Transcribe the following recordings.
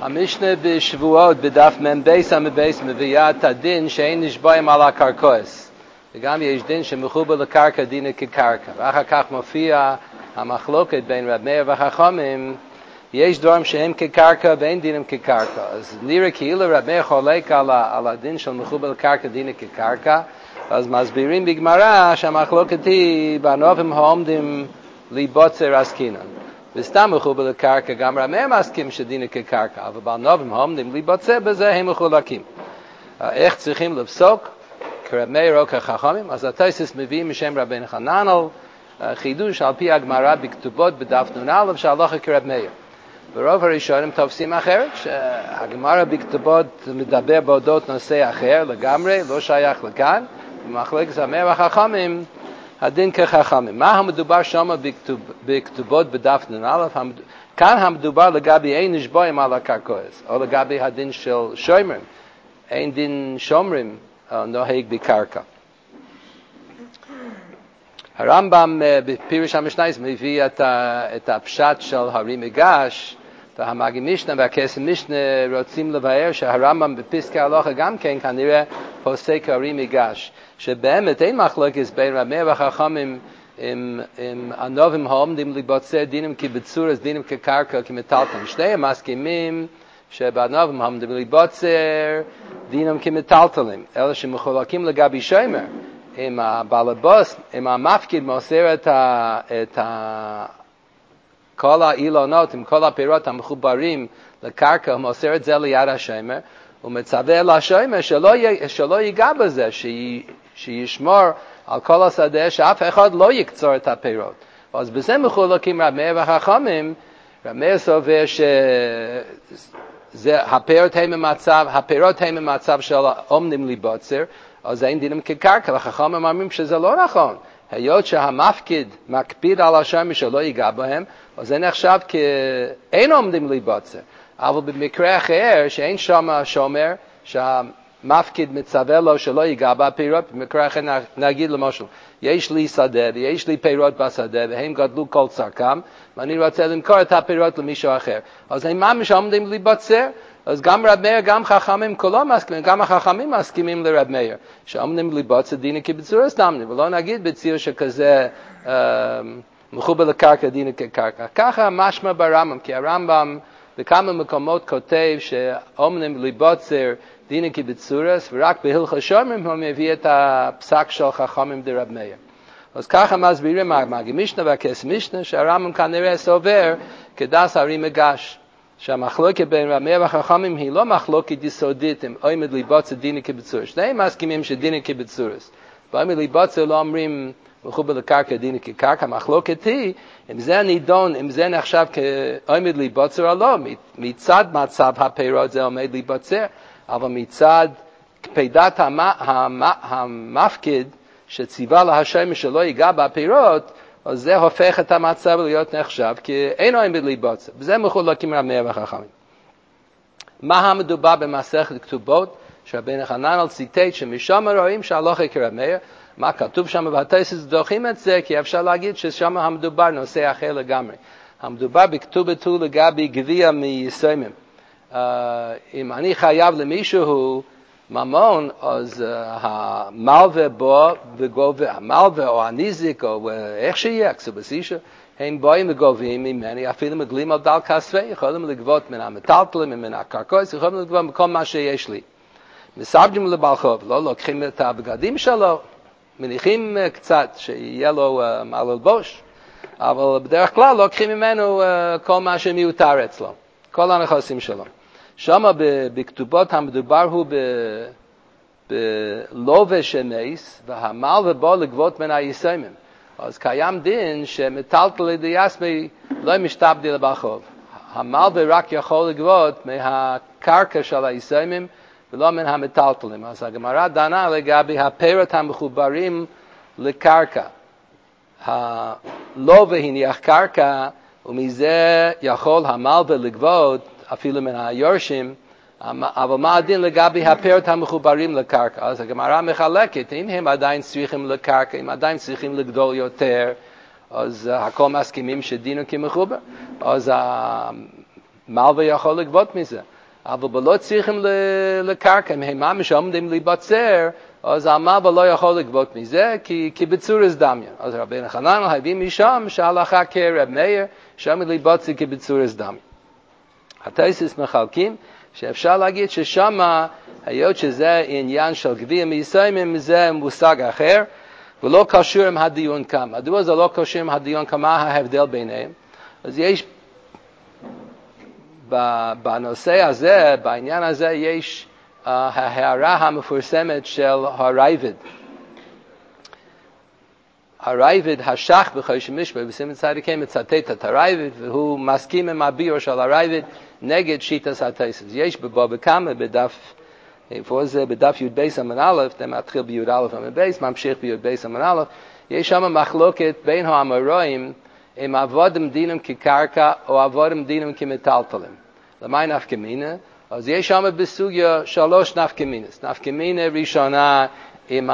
המשנה בשבועות בדף מ"ב המבייס מביאה את הדין שאין נשבעים על הקרקעס. וגם יש דין שמחובר לקרקע דינה כקרקע. ואחר כך מופיע המחלוקת בין רב מאיר וחכמים, יש דברים שהם כקרקע ואין דינם כקרקע. אז נראה כאילו רב מאיר חולק על הדין של מחובר לקרקע דינה כקרקע, אז מסבירים בגמרא שהמחלוקת היא בנובם העומדים לבוצר עסקינן. וסתם מחובר לקרקע, גם רב מאיר מסכים שדינה כקרקע, אבל בנובם העומדים לבוצר בזה הם מחולקים. איך צריכים לפסוק? כרב מאיר או כחכמים? אז התוספות מביאים משם רבנו חננאל חידוש על פי הגמרא בכתובות בדף נ"א שההלכה כרב מאיר. ברוב הראשונים תופסים אחרת, שהגמרא בכתובות מדבר באודות נושא אחר לגמרי, לא שייך לכאן, במחלקת רב מאיר וחכמים הדין כחכמים. מה המדובר שם בכתובות בדף נ"א? כאן המדובר לגבי אין נשבעים על הקרקעס, או לגבי הדין של שומרים, אין דין שומרים נוהג בקרקע. הרמב"ם בפירוש המשנייס מביא את הפשט של הרי מגש, והמגיד משנה והקסם משנה רוצים לבאר שהרמב"ם בפסקי ההלכה גם כן כנראה פוסק הרי מגש, שבאמת אין מחלוקת בין רב מאיר וחכמים עם הנובעים העומדים לבוצר דינים כבצורס, דינים כקרקע, כמטלטלים. שניהם מסכימים שבנובעים העומדים לבוצר דינם כמטלטלים, אלה שמחולקים לגבי שומר. אם הבעל הבוס, אם המפקיד מוסר את כל האילונות, עם כל הפירות המחוברים לקרקע, הוא מוסר את זה ליד השומר, הוא מצווה לשומר שלא ייגע בזה, שישמור על כל השדה, שאף אחד לא יקצור את הפירות. אז בזה מחולקים רב מאיר וחכמים. רב מאיר סובר הפירות הם במצב של עומדים לבוצר, אז אין דינם כקרקע, והחכמים אומרים שזה לא נכון. היות שהמפקיד מקפיד על השומר שלא ייגע בהם, אז זה נחשב כאין עומדים לבוצר. אבל במקרה אחר, שאין שם שומר, שהמפקיד מצווה לו שלא ייגע בפירות, במקרה אחר נגיד למשל, יש לי שדה ויש לי פירות בשדה, והם גדלו כל צרכם, ואני רוצה למכור את הפירות למישהו אחר. אז הם ממש עומדים לבוצר, אז גם רב מאיר, גם חכמים כולם מסכימים, גם החכמים מסכימים לרב מאיר, שעומדים לבוצר דינה כבצורס דמני, ולא נגיד בציר שכזה מחובר לקרקע דינה כקרקע. ככה משמע ברמב"ם, כי הרמב"ם בכמה מקומות כותב שעומדים לבוצר דינה כבצורס, ורק בהלכות שומרים הוא מביא את הפסק של חכמים דרב מאיר. אז ככה מסבירים המגיד משנה והקסם משנה, שהרמב"ם כנראה סובר כדס הרי מגש. שהמחלוקת בין רב מאיר וחכמים היא לא מחלוקת יסודית עם עומד לבוצר דינה כבצורס. שניהם מסכימים שדינה כבצורס. בעומד לבוצר לא אומרים מחובר לקרקע דינה כקרקע. המחלוקת היא אם זה נידון, אם זה נחשב כעומד לבוצר או לא. מצד מצב הפירות זה עומד לבוצר, אבל מצד קפידת המפקיד שציווה להשומר שלא ייגע בפירות, אז זה הופך את המצב להיות נחשב, כי אין עומד לבוצר. בזה מחולקים רב מאיר וחכמים. מה המדובר במסכת כתובות? שרבנו חננאל ציטט שמשם רואים שההלכה כרב מאיר, מה כתוב שם והתוספות דוחים את זה, כי אפשר להגיד ששם המדובר נושא אחר לגמרי. המדובר בכתובת הוא לגבי גביע מיסומים. אם אני חייב למישהו ממון, אז המלווה בו וגובה, המלווה או הניזיק או איך שיהיה, כסובסישה, הם באים וגובים ממני, אפילו מגלים על דל כספי, יכולים לגבות מן המטלטלים, מן הקרקעות, יכולים לגבות מכל מה שיש לי. מסבדים לבעל חוב, לא לוקחים את הבגדים שלו, מניחים קצת שיהיה לו מה ללבוש, אבל בדרך כלל לוקחים ממנו כל מה שמיותר אצלו, כל הנכסים שלו. שמה בכתובות המדובר הוא בלובש הנס, והמלווה בו לגבות מן היסומים. אז קיים דין שמטלטל לידיעסמי לא משתבדי לבעל חוב. המלווה רק יכול לגבות מהקרקע של היסומים ולא מן המטלטלים. אז הגמרא דנה לגבי הפירות המחוברים לקרקע. הלווה הניח קרקע, ומזה יכול המלווה לגבות אפילו מן היורשים, אבל מה הדין לגבי הפירות המחוברים לקרקע? אז הגמרא מחלקת, אם הם עדיין צריכים לקרקע, אם עדיין צריכים לגדול יותר, אז הכל מסכימים שדינו כמחובר, אז המלווה יכול לגבות מזה. אבל בלא צריכים לקרקע, אם הם ממש עומדים להיבצר, אז המלווה לא יכול לגבות מזה, כי בצורס דמיה. אז רבי חנן הביא משם שהלכה כרב מאיר, שם להיבצר כבצורס דמיה. התוספות מחלקים, שאפשר להגיד ששם, היות שזה עניין של גביע מיסיימים, זה מושג אחר, ולא קשור עם הדיון כאן. מדוע זה לא קשור עם הדיון כאן? מה ההבדל ביניהם? אז יש, בנושא הזה, בעניין הזה, יש ההערה המפורסמת של הרייבד. הרייבד, השח בחוש משפט, בסימן צדיקים מצטט את הרייבד, והוא מסכים עם הביור של הרייבד נגד שיטת התוספות. יש בבבא קמא בדף, איפה זה? בדף י' בייס עמוד א', זה מתחיל בי' א' עמוד בייס, ממשיך בי' בייס עמוד א', יש שם מחלוקת בין האמוראים, אם עבודם דינם כקרקע או עבודם דינם כמטלטלים. למה נפקא מינה? אז יש שם בסוגיה 3 נפקא מינס. נפקא מינה ראשונה עם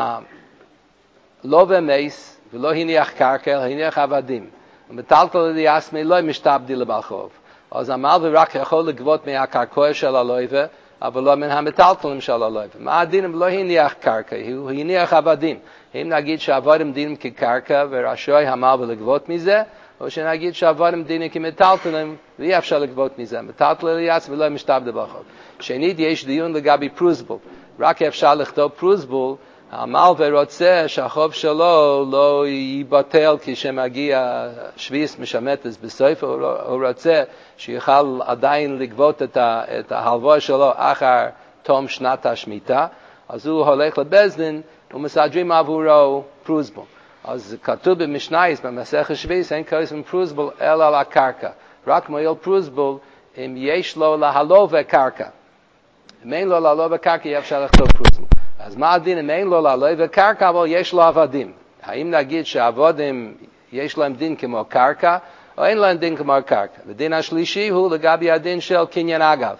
לא במייס ולא הניח קרקע, אלא הניח עבדים. המטלטל דיאסמי לא משתעבדי לבעל חוב. אז המלווה רק יכול לגבות מהקרקע של הלווה, אבל לא מן המטלטלים של הלווה. מה הדין לא הניח קרקע? הוא הניח עבדים. אם נגיד שעבדים דינם כקרקע ורשוי המלווה לגבות מזה, או שנגיד שעבדים דינם כמטלטלים ואי אפשר לגבות מזה. מטלטל דיאסמי ולא משתעבדי לבעל חוב. שנית, יש דיון לגבי פרוסבול. רק אפשר לכתוב פרוסבול, המלווה רוצה שהחוב שלו לא ייבטל כשמגיע שביס משמטס בסוף, הוא רוצה שיוכל עדיין לגבות את ההלוואה שלו אחר תום שנת השמיטה, אז הוא הולך לבזדין ומסדרים עבורו פרוסבול. אז כתוב במשנייס במסכת שביס, אין קוראים פרוסבול אלא על הקרקע. רק מועיל פרוסבול אם יש לו להלווה קרקע. אם אין לו להלווה קרקע, אי אפשר לכתוב פרוסבול. אז מה הדין אם אין לו להלווה קרקע, אבל יש לו עבדים? האם נגיד שהעבדים יש להם דין כמו קרקע, או אין להם דין כמו קרקע? הדין השלישי הוא לגבי הדין של קניין אגב.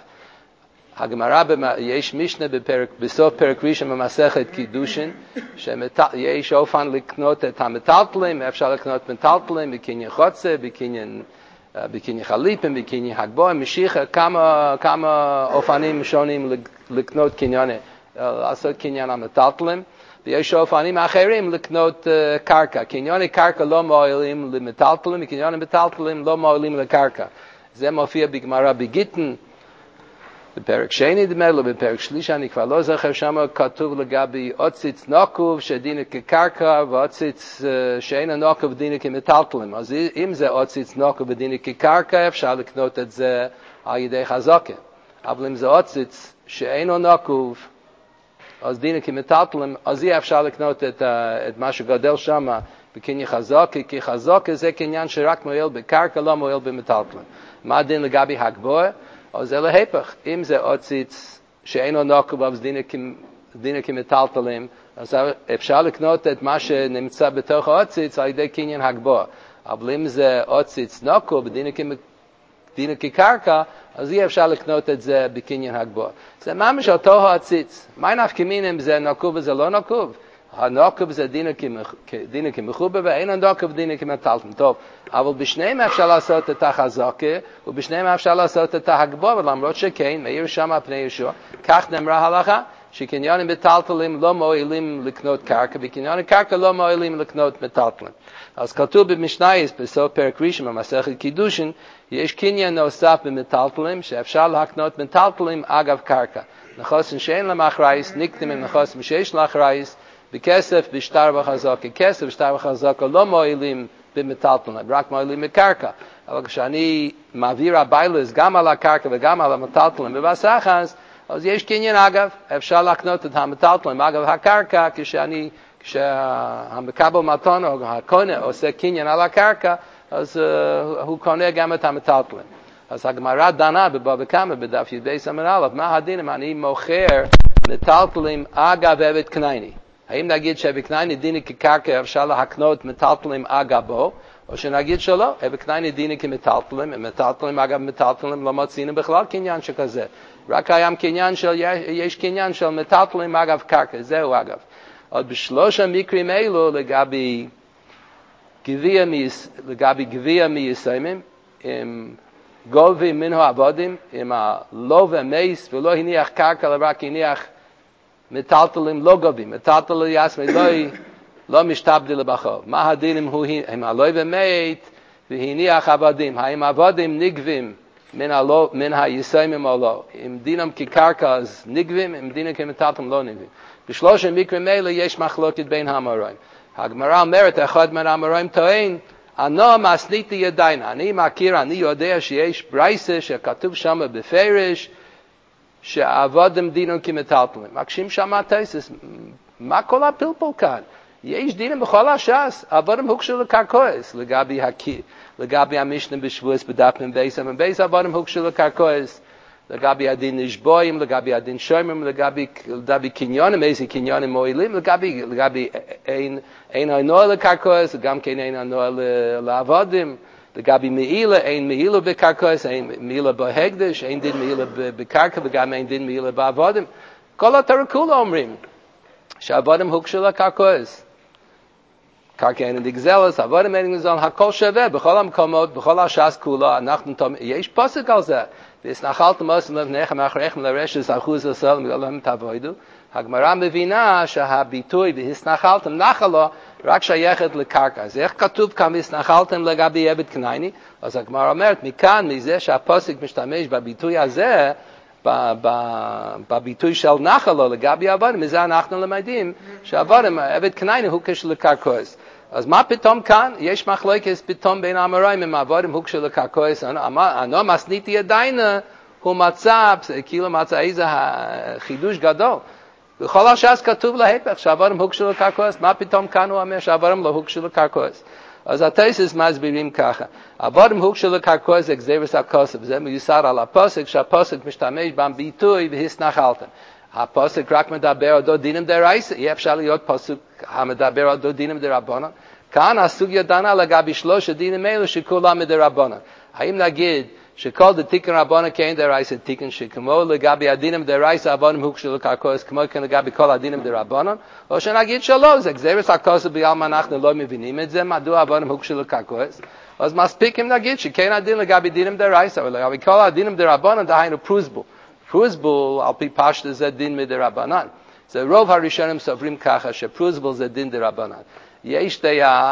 הגמרא, יש משנה בסוף פרק ראשון במסכת קידושין, שיש אופן לקנות את המטלטלים, אפשר לקנות מטלטלים בקניין חוצה, בקניין חליפים, בקניין הגבוה, משיחה, כמה אופנים שונים לקנות קנייני. לעשות קניין המטלטלים, ויש אופנים אחרים לקנות קרקע. קנייני קרקע לא מועילים למטלטלים, וקנייני מטלטלים לא מועילים לקרקע. זה מופיע בגמרא בגיטין, בפרק שני דמה לו, בפרק שלישי, אני כבר לא זוכר, שם כתוב לגבי עוציץ נוקוב שדינה כקרקע, ועוציץ שאין נוקוב דינה כמטלטלים. אז אם זה עוציץ נוקוב ודינה כקרקע, אפשר לקנות את זה על ידי חזקה. אבל אם זה עוציץ שאין נוקוב, אז דינה כמטלטלים, אז אי אפשר לקנות את מה שגדל שם בקניין חזקה, כי חזקה זה קניין שרק מועיל בקרקע, לא מועיל במטלטלים. מה הדין לגבי הגבוה? אז זה להפך. אם זה עוציץ שאינו נוקוב, אז דינה כמטלטלים, אז אפשר לקנות את מה שנמצא בתוך העוציץ על ידי קניין הגבוה. אבל אם זה עוציץ נוקוב, דינה כקרקע, אז אי אפשר לקנות את זה בקניין הגבוה. זה ממש אותו העציץ. מה נפקא מינה אם זה נוקוב וזה לא נוקוב? הנוקוב זה דינה כמחובה, ואין הנוקוב דינה כמטלטלים. טוב, אבל בשניהם אפשר לעשות את החזקה, ובשניהם אפשר לעשות את הגבוה, ולמרות שכן, מאיר שם פני ישוע, כך נאמרה הלכה, שקניינים מטלטלים לא מועילים לקנות קרקע, וקניינים קרקע לא מועילים לקנות מטלטלים. אז כתוב במשנייס, בסוף פרק ראשון במסכת קידושין, יש קניין נוסף במטלטלים, שאפשר להקנות מטלטלים אגב קרקע. נכסים שאין להם אחרייס, נקנים עם נכסים שיש לה אחרייס, בכסף, בשטר וחזקה. כסף, בשטר וחזקה לא מועילים במטלטלים, רק מועילים בקרקע. אבל כשאני מעביר הביילס גם על הקרקע וגם על המטלטלים בבסחס, אז יש קניין אגב, אפשר לקנות את המטלטלים אגב הקרקע, כשהמקבל מתון או הקונה עושה קניין על הקרקע, אז הוא קונה גם את המטלטלים. אז הגמרא דנה בבבא קמא בדף י"ב עמוד א', מה הדין אם אני מוכר מטלטלים אגב עבד כנעני? האם נגיד שעבד כנעני דיני כקרקע אפשר להקנות מטלטלים אגבו, או שנגיד שלא, עבד כנעני דיני כמטלטלים, מטלטלים אגב מטלטלים לא מצינו בכלל קניין שכזה. רק קיים קניין יש קניין של מטלטלים אגב קרקע, זהו אגב. עוד בשלוש המקרים אלו לגבי גביע מייסיימים, גולבים מן העבדים, אם לא ומייס ולא הניח קרקע, רק הניח מטלטלים לא גובים, מטלטל יסמי לא משתבדי לבחוב. מה הדין אם הלא ומית והניח עבדים? האם עבדים נגבים מן היסיימים או לא? אם דינם כקרקע אז נגבים, אם דינם כמטלטלים לא נגבים. בשלושה מקרים אלה יש מחלוקת בין האמוראים. הגמרא אומרת, אחד מן האמוראים טוען, אנו מסניתי ידיים. אני מכיר, אני יודע שיש ברייסה שכתוב שם בפרש, שעבודם דינם כמטלטלים. מקשים שם התייסס, מה כל הפלפל כאן? יש דינם בכל הש"ס, עבודם הוקשו לקרקועס, לגבי המשנה בשבועס בדף מבייס, עבודם הוקשו לקרקועס, לגבי הדין נשבויים, לגבי הדין שוימרים, לגבי קניונים, איזה קניונים מועילים, לגבי אין הנוע לקרקועס, גם כן אין הנוע לעבודים, לגבי מעילה, אין מעילה בקרקועס, אין מעילה בהקדש, אין דין מעילה בקרקע, וגם אין דין מעילה בעבודים. כל התורה כולה אומרים, שעבודים הוקשו לקרקועס. קרקע אין דגזלס, עבודים אין דגזלס, הכל שווה, בכל המקומות, בכל הש"ס כולה, יש פסוק על זה. והסנחלתם עושים לבניכם אחריכם לרשת אחוז הסל מגלם תעבודו. הגמרא מבינה שהביטוי והסנחלתם נחלו רק שייכת לקרקע. אז איך כתוב כאן והסנחלתם לגבי עבד כנעני? אז הגמרא אומרת מכאן, מזה שהפסוק משתמש בביטוי הזה, בביטוי של נחלו לגבי עבודים, מזה אנחנו למדים שעבודים, עבד כנעני הוא כשל לקרקעוס. אז מה פתאום כאן? יש מחלוקת פתאום בין האמוראים עם עבודים הוקשו לקרקעוס. אנו מסניתי ידיים, הוא מצא, כאילו מצא איזה חידוש גדול. בכל הש"ס כתוב להפך, שעבודים הוקשו לקרקעוס. מה פתאום כאן הוא אומר שעבודים לא הוקשו לקרקעוס? אז התוספות מסבירים ככה. עבודים הוקשו לקרקעוס זה גזירת הכוסף. זה מיוסד על הפסוק, שהפסוק משתמש בביטוי והסנחלתם. הפסוק רק מדבר על דו דינם דרייסה, אי אפשר להיות פסוק המדבר על דו דינם דרבנן. כאן הסוגיה דנה לגבי שלושה דינים אלו שכולם מדרבנן. האם נגיד שכל דתיקן רבנן כאין דרייסה תיקן שכמו לגבי הדינם דרייסה עבודים הוקשו לקרקעוס כמו כן לגבי כל הדינם דרבנן, או שנגיד שלא, זה גזירת הכוסף בעלמא אנחנו לא מבינים את זה, מדוע עבודים הוקשו לקרקעוס. אז מספיק אם נגיד שכן הדין לגבי דינם דרייסה, אבל לגבי כל הדינם דרבנן דהיינו פרוזבול. פרוזבול על פי פשט זה דין מדרבנן. זה רוב הראשונים סוברים ככה שפרוזבול זה דין דרבנן. יש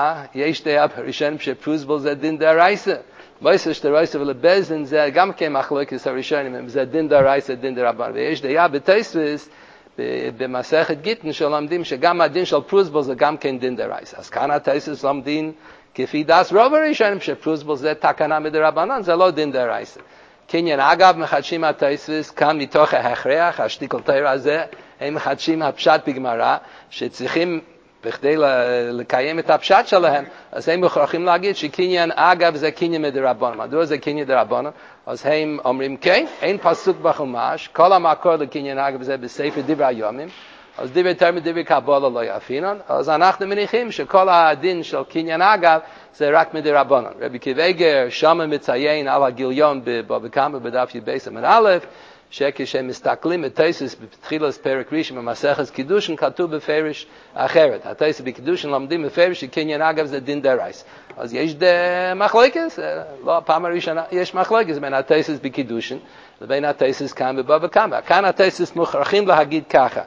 דעה בראשונים שפרוזבול זה דין דרייסה. מויסר שטרייסה ולבזן זה גם כן מחלוקת הראשונים, זה דין דרייסה, דין דרבנן. ויש דעה בתוספות במסכת גיטין שלומדים שגם הדין של פרוזבול זה גם כן דין דרייסה. אז כאן התוספות לומדים כפי דעת רוב הראשונים שפרוזבול זה תקנה מדרבנן, זה לא דין דרייסה. קניין אגב מחדשים התוספות כאן מתוך ההכרח, השטיקל תורה הזה, הם מחדשים הפשט בגמרא, שצריכים בכדי לקיים את הפשט שלהם, אז הם מוכרחים להגיד שקניין אגב זה קניין מדרבנן. מדוע זה קניין דרבנן? אז הם אומרים כן, אין פסוק בחומש, כל המקור לקניין אגב זה בספר דברי הימים, אז דברי תורה דברי קבלה לא יפינן, אז אנחנו מניחים שכל הדין של קניין אגב זה רק מדרבנן. רבי קיוויגר שם מציין על הגיליון בבבא קמא בדף י"ב עמוד א', שכשהם מסתכלים בתוספות בתחילת פרק ראשון במסכת קידושין כתוב בפרש אחרת. התוספות בקידושין לומדים בפרש שקניין אגב זה דין דרייסה. אז יש מחלוקת, לא הפעם הראשונה, יש מחלוקת בין התוספות בקידושין לבין התוספות כאן בבבא קמא. כאן התוספות מוכרחים להגיד ככה,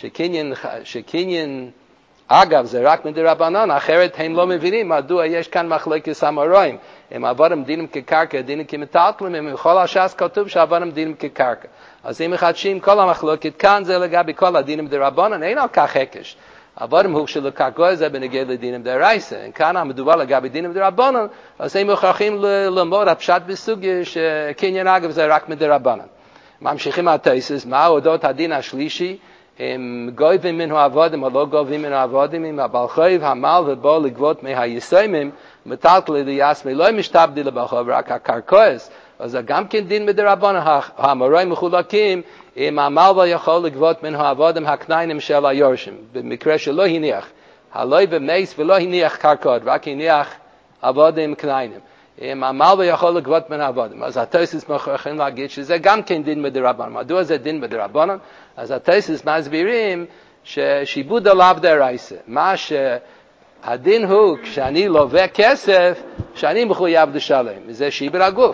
שקניין אגב זה רק מדרבנן, אחרת הם לא מבינים מדוע יש כאן מחלוקת האמוראים. אם עבודם דינם כקרקע, דינם כמטלטלים, אם בכל הש"ס כתוב שעבודם דינם כקרקע. אז אם מחדשים כל המחלוקת כאן זה לגבי כל הדינם דרבנן, אין על כך הקש. עבודם הוקשו לקרקע זה בנוגע לדינם דרייסה. כאן המדובר לגבי דינם דרבנן, אז הם מוכרחים ללמוד הפשט בסוגיה שקניין אגב זה רק מדרבנן. ממשיכים התוספות, מה אודות הדין השלישי? הם גובים מן העבודים או לא גובים מן העבודים, אם הבעל חוב המל ובוא לגבות מהיסיימים, מטלטל ליסמי לא משתבדי לבחוב, רק הקרקעוס, אז זה גם כן דין מדרבנן. האמוראים מחולקים, אם המל לא יכול לגבות מן העבודים הכנענים של היורשים, במקרה שלא הניח, הלוי במייס ולא הניח קרקעות, רק הניח עבודים כנענים. אם המל לא יכול לגבות מן העבודים, אז התוספות מוכרחים להגיד שזה גם כן דין מדרבנן. מדוע זה דין מדרבנן? אז התוספות מסבירים ששיבוד עליו דרייסה. מה שהדין הוא, כשאני לווה כסף, שאני מחויב לשלם. זה שיבר הגוף.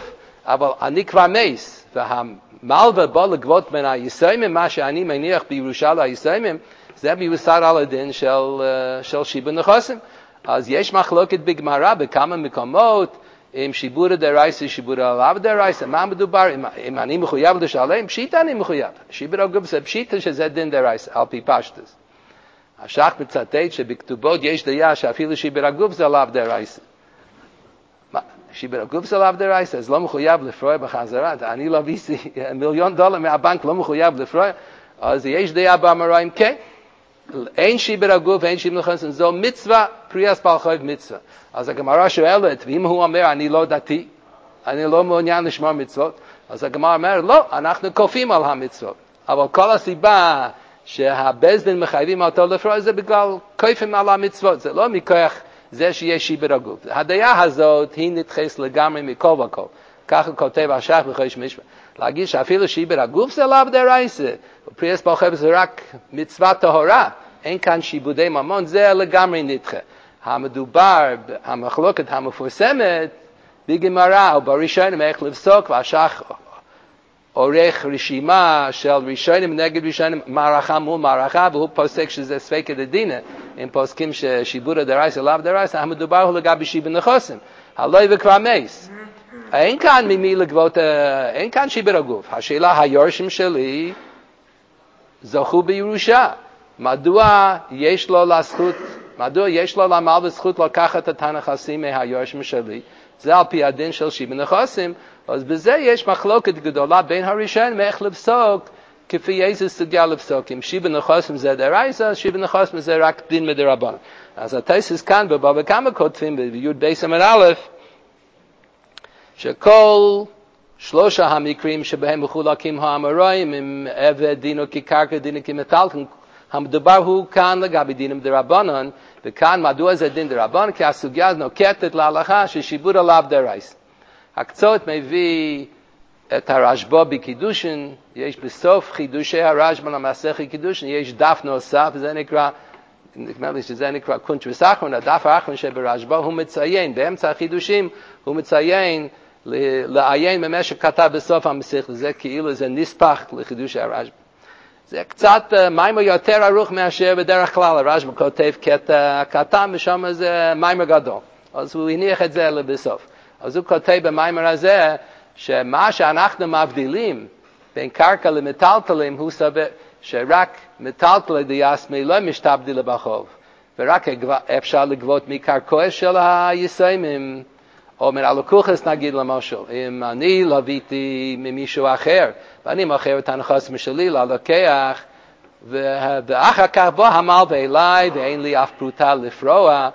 אבל אני כבר מייס, והמלווה בא לגבות מן היסיימים, מה שאני מניח בירושה ליסיימים, זה מיוסד על הדין של שיבוד נכסים. אז יש מחלוקת בגמרא בכמה מקומות, עם שיבוד דרייסה, שיבוד עליו דרייסה, מה מדובר? אם אני מחויב לשלם, פשיטה אני מחויב. שיבוד הגוף זה פשיטה שזה דין דרייסה, על פי פשטס. השח מצטט שבכתובות יש דעה שאפילו שיבוד הגוף זה עליו דרייסה. שיבוד הגוף זה עליו דרייסה, אז לא מחויב לפרוע בחזרה. אני לא ביסי, $1,000,000 מהבנק לא מחויב לפרוע. אז יש דעה באמוראים, כן. אין שיבוד הגוף, אין שיבוד נכסים, זו מצווה, פריאס בעל חוב מצווה. אז הגמרא שואלת, ואם הוא אומר, אני לא דתי, אני לא מעוניין לשמור מצוות, אז הגמרא אומר, לא, אנחנו כופים על המצוות. אבל כל הסיבה שהבזדין מחייבים אותו לפרוע, זה בגלל כופים על המצוות, זה לא מכוח זה שיש שיבוד הגוף. הדעה הזאת היא נתחס לגמרי מכל וכל. ככה כותב השח בחודש משפט. להגיד שאפילו שיבוד הגוף זה לאו דרייסה, ופריאס בעל חוב זה רק מצווה טהורה, אין כאן שיבודי ממון, זה לגמרי נדחה. המדובר, המחלוקת המפורסמת, בגמרא או בראשונים איך לפסוק, והשח עורך רשימה של ראשונים נגד ראשונים, מערכה מול מערכה, והוא פוסק שזה ספקא דדינא, הם פוסקים ששיבוד דרייסה לאו דרייסה, המדובר הוא לגבי שיבוד נכסים, הלוי וכבר מייס. אין כאן ממי לגבות, אין כאן שיבוד הגוף. השאלה, היורשים שלי זכו בירושה. מדוע יש לו למלווה זכות לקחת את הנכסים מהיורשים שלי? זה על פי הדין של שיבוד נכסים. אז בזה יש מחלוקת גדולה בין הראשונים איך לפסוק, כפי איזה סוגיה לפסוק. אם שיבוד נכסים זה דרייסה, שיבוד נכסים זה רק דין מדרבנן. אז התוספות כאן בבבא קמא כותבים בי"ד בייס עמוד א', שכל שלושה המקרים שבהם מחולקים האמוראים עם עבד דינו כקרקע דינו כמטלטלין, המדובר הוא כאן לגבי דינים דרבנן, וכאן מדוע זה דין דרבנן? כי הסוגיה נוקטת להלכה ששיבוד עליו דרייסה. הקצות מביא את הרשב"א בקידושין, יש בסוף חידושי הרשב"א למסכת קידושין, יש דף נוסף, וזה נקרא קונטרס אחרון, הדף האחרון שברשב"א, הוא מציין, באמצע החידושים, הוא מציין לעיין במה שכתב בסוף המסכת, זה כאילו זה נספח לחידושי הרשב"א. זה קצת מיימר יותר ארוך מאשר בדרך כלל, הרשב"א כותב קטע קטן, ושם זה מיימר גדול. אז הוא הניח את זה לבסוף. אז הוא כותב במיימר הזה, שמה שאנחנו מבדילים בין קרקע למטלטלים, הוא סבר שרק מטלטלי דיאסמי לא משתבדיל בחוב, ורק אפשר לגבות מקרקוע של היסיימים, או מן הלקוחס נגיד למשל, אם אני לוויתי ממישהו אחר, ואני מוכר את הנכסים שלי ללקוח, ואחר כך בוא המלווה אליי, ואין לי אף פרוטה לפרוע,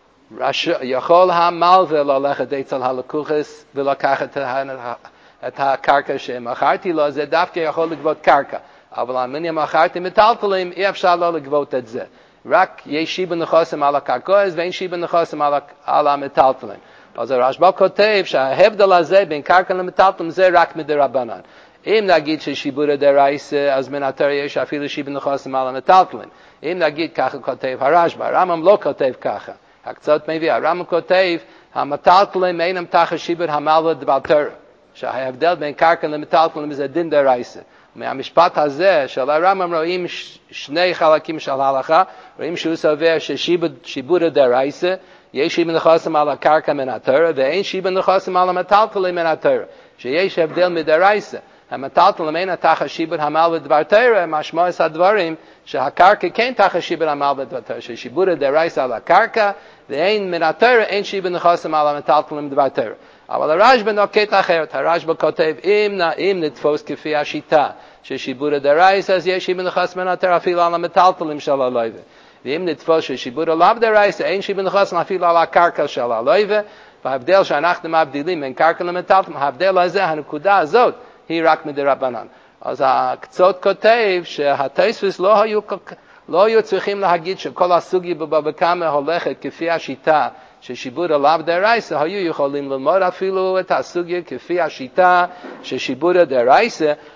יכול המלווה ללכת אצל הלקוחס ולקחת את הקרקע שמכרתי לו, זה דווקא יכול לגבות קרקע. אבל אם מכרתי מטלטלים, אי אפשר לא לגבות את זה. רק יש שיבוד נכסים על הקרקעות ואין שיבוד נכסים על המטלטלים. אז הרשב"א כותב שההבדל הזה בין קרקע למטלטלים זה רק מדרבנן. אם נגיד ששיבוד דרייסה, אז מן התורה יש אפילו שיבוד נכסים על המטלטלים. אם נגיד ככה כותב הרשב"א, הרמב"ם לא כותב ככה. הקצת מביא, הרמב"ם כותב, המטלטלים אינם תחת שיבוד המלווה דבר תורה. שההבדל בין קרקע למטלטלים זה דין דרייסה. מהמשפט הזה של הרמב"ם רואים שני חלקים של ההלכה, רואים שהוא סובר ששיבוד דרייסה, יש שיבוד נכסים על הקרקע מן התורה, ואין שיבוד נכסים על המטלטלים מן התורה, שיש הבדל מדרייסה. המטלטלים אין תחת שיבוד המלווה דבר תורה, משמע הדברים שהקרקע כן תחת שיבוד המלווה דבר תורה, ששיבוד דרייסה על הקרקע, ואין מן התורה, אין שיבוד נכסים על המטלטלים דבר תורה. אבל הרשב"א נוקט אחרת, הרשב"א כותב, אם נתפוס כפי השיטה ששיבוד דרייסה, אז יש שיבוד נכסים מן התורה אפילו על המטלטלים של הלווה. ואם נתפוס ששיבוד עליו דרייסה, אין שיבוד נכסים אפילו על הקרקע של הלווה, וההבדל שאנחנו מבדילים בין קרקע למטלטלים, ההבדל הזה, הנקודה הזאת, היא רק מדרבנן. אז הקצות כותב שהתוספות לא היו צריכים להגיד שכל הסוגיה בבבא קמא הולכת כפי השיטה ששיבוד עליו דרייסה, היו יכולים ללמוד אפילו את הסוגיה כפי השיטה ששיבוד דרייסה,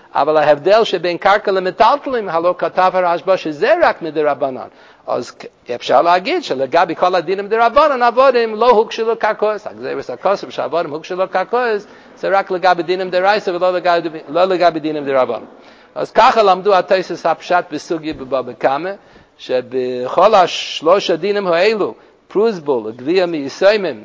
אבל ההבדל שבין קרקע למטלטלים, הלא כתב הרשב"א שזה רק מדרבנן. אז אפשר להגיד שלגבי כל הדינים דרבנן, עבודים לא הוגשו לקרקעוס. הגזירס הכוסף שעבודים הוגשו לקרקעוס, זה רק לגבי דינים דרייסה ולא לגבי דינים דרבנן. אז ככה למדו התוספות הפשט בסוגיה בבבא קמא, שבכל השלוש הדינים האלו, פרוזבול, גביע מיסיימים,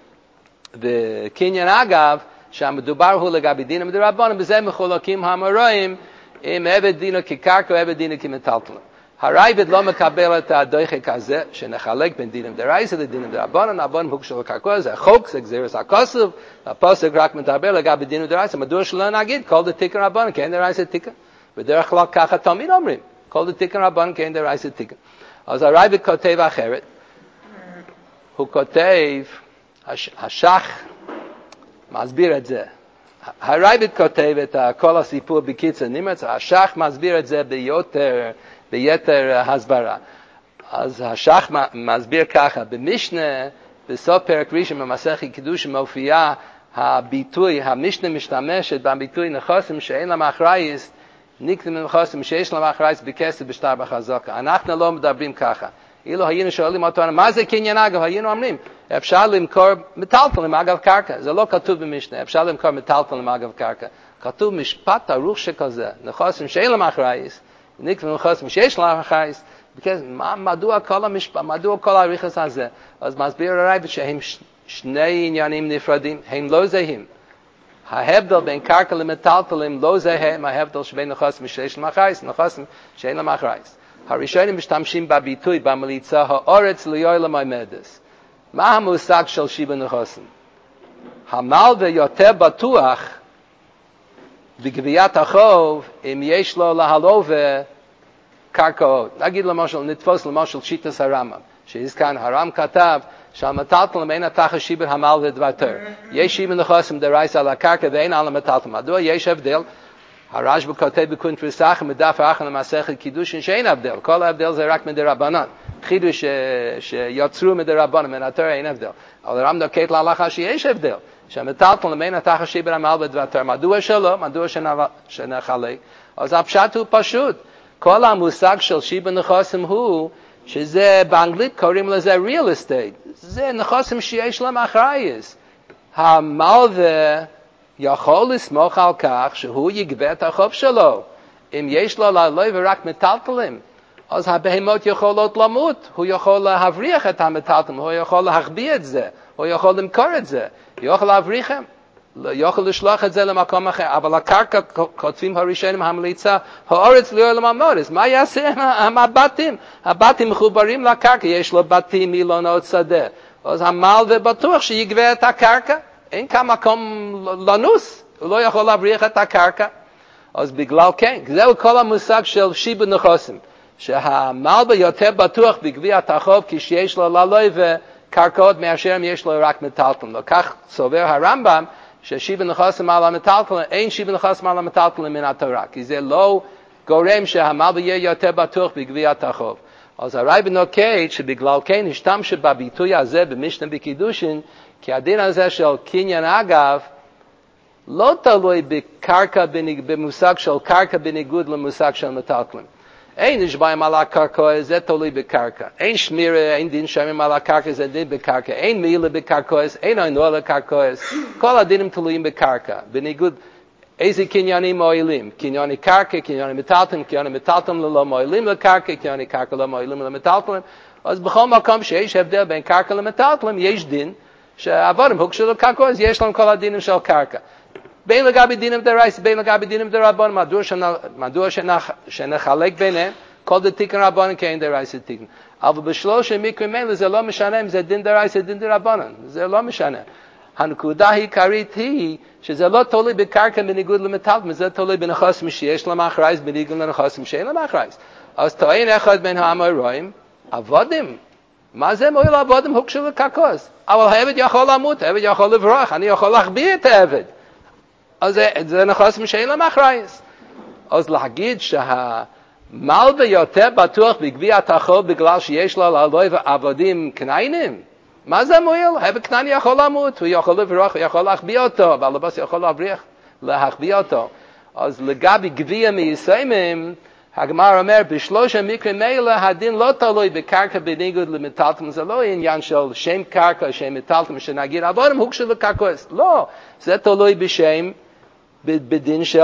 וקניין אגב, שהמדובר הוא לגבי דינים דרבנן, בזה מחולקים האמוראים, עם עבד דינו כקרקע ועבד דינו כמטלטלים. הרייבד לא מקבל את הדוחק הזה, שנחלק בין דינים דרייסה לדינים דרבנן, הבון הוגשו לקרקע, זה חוק, זה גזירס הכוסף, הפוסק רק מדבר לגבי דינים דרייסה, מדוע שלא נגיד, כל דתיקן רבנן, כן דרייסה תיקן. בדרך כלל ככה תמיד אומרים, כל דתיקן רבנן, כן דרייסה תיקן. אז הרייבד כותב אחרת, הוא כותב, השח מסביר את זה. הרייבד כותב את כל הסיפור בקיצור נמרץ, השח מסביר את זה ביתר הסברה. אז השח מסביר ככה, במשנה, בסוף פרק ראשון במסכת קידושין מופיע הביטוי, המשנה משתמשת בביטוי נכסים שאין להם אחריות, נקנים נכסים שיש להם אחריות בכסף בשטר בחזקה. אנחנו לא מדברים ככה. אילו היינו שואלים אותנו, מה זה קניין אגב? היינו אומרים, אפשר למכור מטלטלים אגב קרקע. זה לא כתוב במשנה, אפשר למכור מטלטלים אגב קרקע. כתוב משפט ארוך שכזה, נכסים שאין להם אחריות, נקנים נכסים שיש להם אחריות, מדוע כל המשפט, מדוע כל הריכס הזה? אז מסביר הרייבד שהם שני עניינים נפרדים, הם לא זהים. ההבדל בין קרקע למטלטלים לא זהה מההבדל שבין נכסים שיש להם אחריות, נכסים שאין להם אחריות. הראשונים משתמשים בביטוי, במליצה, האורץ ליועלם עומדס. מה המושג של שיבה נכסים? המלווה יותר בטוח בגביית החוב אם יש לו להלווה קרקעות. נגיד למשל, נתפוס למשל שיטס הרמב"ם, שהזכרן, הרמב"ם כתב שהמטלטלים אין התחת שיבה המלווה דברתר. יש שיבה נכסים דרייסה על הקרקע ואין על המטלטלים. מדוע יש הבדל? הרשב"א כותב בקונטרסח מדף האחרון למסכת קידושין שאין הבדל, כל ההבדל זה רק מדרבנן, חידוש שיוצרו מדרבנן, מן התורה אין הבדל. אבל הרמב"ם נוקט להלכה שיש הבדל, שהמטלטלים אין התחת שיבה המלווה דברתר. מדוע שלא? מדוע שנחלק? אז הפשט הוא פשוט. כל המושג של שיבה נכסים הוא שזה באנגלית קוראים לזה real estate. זה נכסים שיש להם אחריות. המלווה יכול לסמוך על כך שהוא יגבה את החוב שלו. אם יש לו להלווה רק מטלטלים, אז הבהמות יכולות למות. הוא יכול להבריח את המטלטלים, הוא יכול להחביא את זה, הוא יכול למכור את זה, הוא יכול להבריחם, יכול לשלוח את זה למקום אחר. אבל הקרקע כותבים הראשונים המליצה, האורץ ליועלם עומדס. מה יעשה עם הבתים? הבתים מחוברים לקרקע, יש לו בתים, אילונות, שדה. אז המלווה בטוח שיגבה את הקרקע. אין כאן מקום לנוס, הוא לא יכול להבריח את הקרקע. אז בגלל כן, זהו כל המושג של שיבה נכסים, שהמלווה יותר בטוח בגביית החוב כשיש לו להלווה קרקעות מאשר אם יש לו רק מטלטלים. וכך סובר הרמב"ם ששיבה נכסים על המטלטלים, אין שיבה נכסים על המטלטלים מן התורה, כי זה לא גורם שהמלווה יהיה יותר בטוח בגביית החוב. אז הרייבד נוקט שבגלל כן השתמש בביטוי הזה במשנה בקידושין, כי הדין הזה של קניין אגב לא תלוי בקרקע, במושג של קרקע בניגוד למושג של מטלטלים. אין נשבעים על הקרקע, זה תלוי בקרקע. אין שמירה, אין דין שמים על הקרקע, זה דין בקרקע. אין מעילה בקרקע, אין עינוע לקרקע. כל הדינים תלויים בקרקע. בניגוד איזה קניינים מועילים. קנייני קרקע, קנייני מטלטלים, קנייני מטלטלים לא מועילים לקרקע, קנייני קרקע לא מועילים למטלטלים. אז בכל מקום שיש הבדל בין קרקע למטלטלים, יש דין. שעבודים הוגשו לקרקע, אז יש לנו כל הדינים של קרקע. בין לגבי דינים דרייסה, בין לגבי דינים דרבנן, מדוע שנחלק ביניהם, כל דתיקן רבנן כן דרייסה תיקן. אבל בשלוש מקרים האלה זה לא משנה אם זה דין דרייסה, דין דרבנן, זה לא משנה. הנקודה העיקרית היא שזה לא תלוי בקרקע בניגוד למטלטלים, זה תלוי בנכסים שיש להם אחריות בניגוד לנכסים שאין להם אחריות. אז טוען אחד בין האמוראים, עבודים. מה זה מועיל עבודים הוגשו לקרקעות? אבל העבד יכול למות, העבד יכול לברוח, אני יכול להחביא את העבד. אז זה נכסים שאין להם אחריות. אז להגיד שהמלווה יותר בטוח בגביית החוב בגלל שיש לו להלווה עבדים כנענים? מה זה מועיל? העבד כנעני יכול למות, הוא יכול לברוח, הוא יכול להחביא אותו, אבל הבוס יכול להחביא אותו. אז לגבי גביע מיסיימים, הגמרא אומר, בשלושה מקרים מילא, הדין לא תלוי בקרקע בניגוד למטלטלים, זה לא עניין של שם קרקע, שם מטלטלים, שנגיד, עבודם הוגשו לקרקעס. לא, זה תלוי בשם, בדין של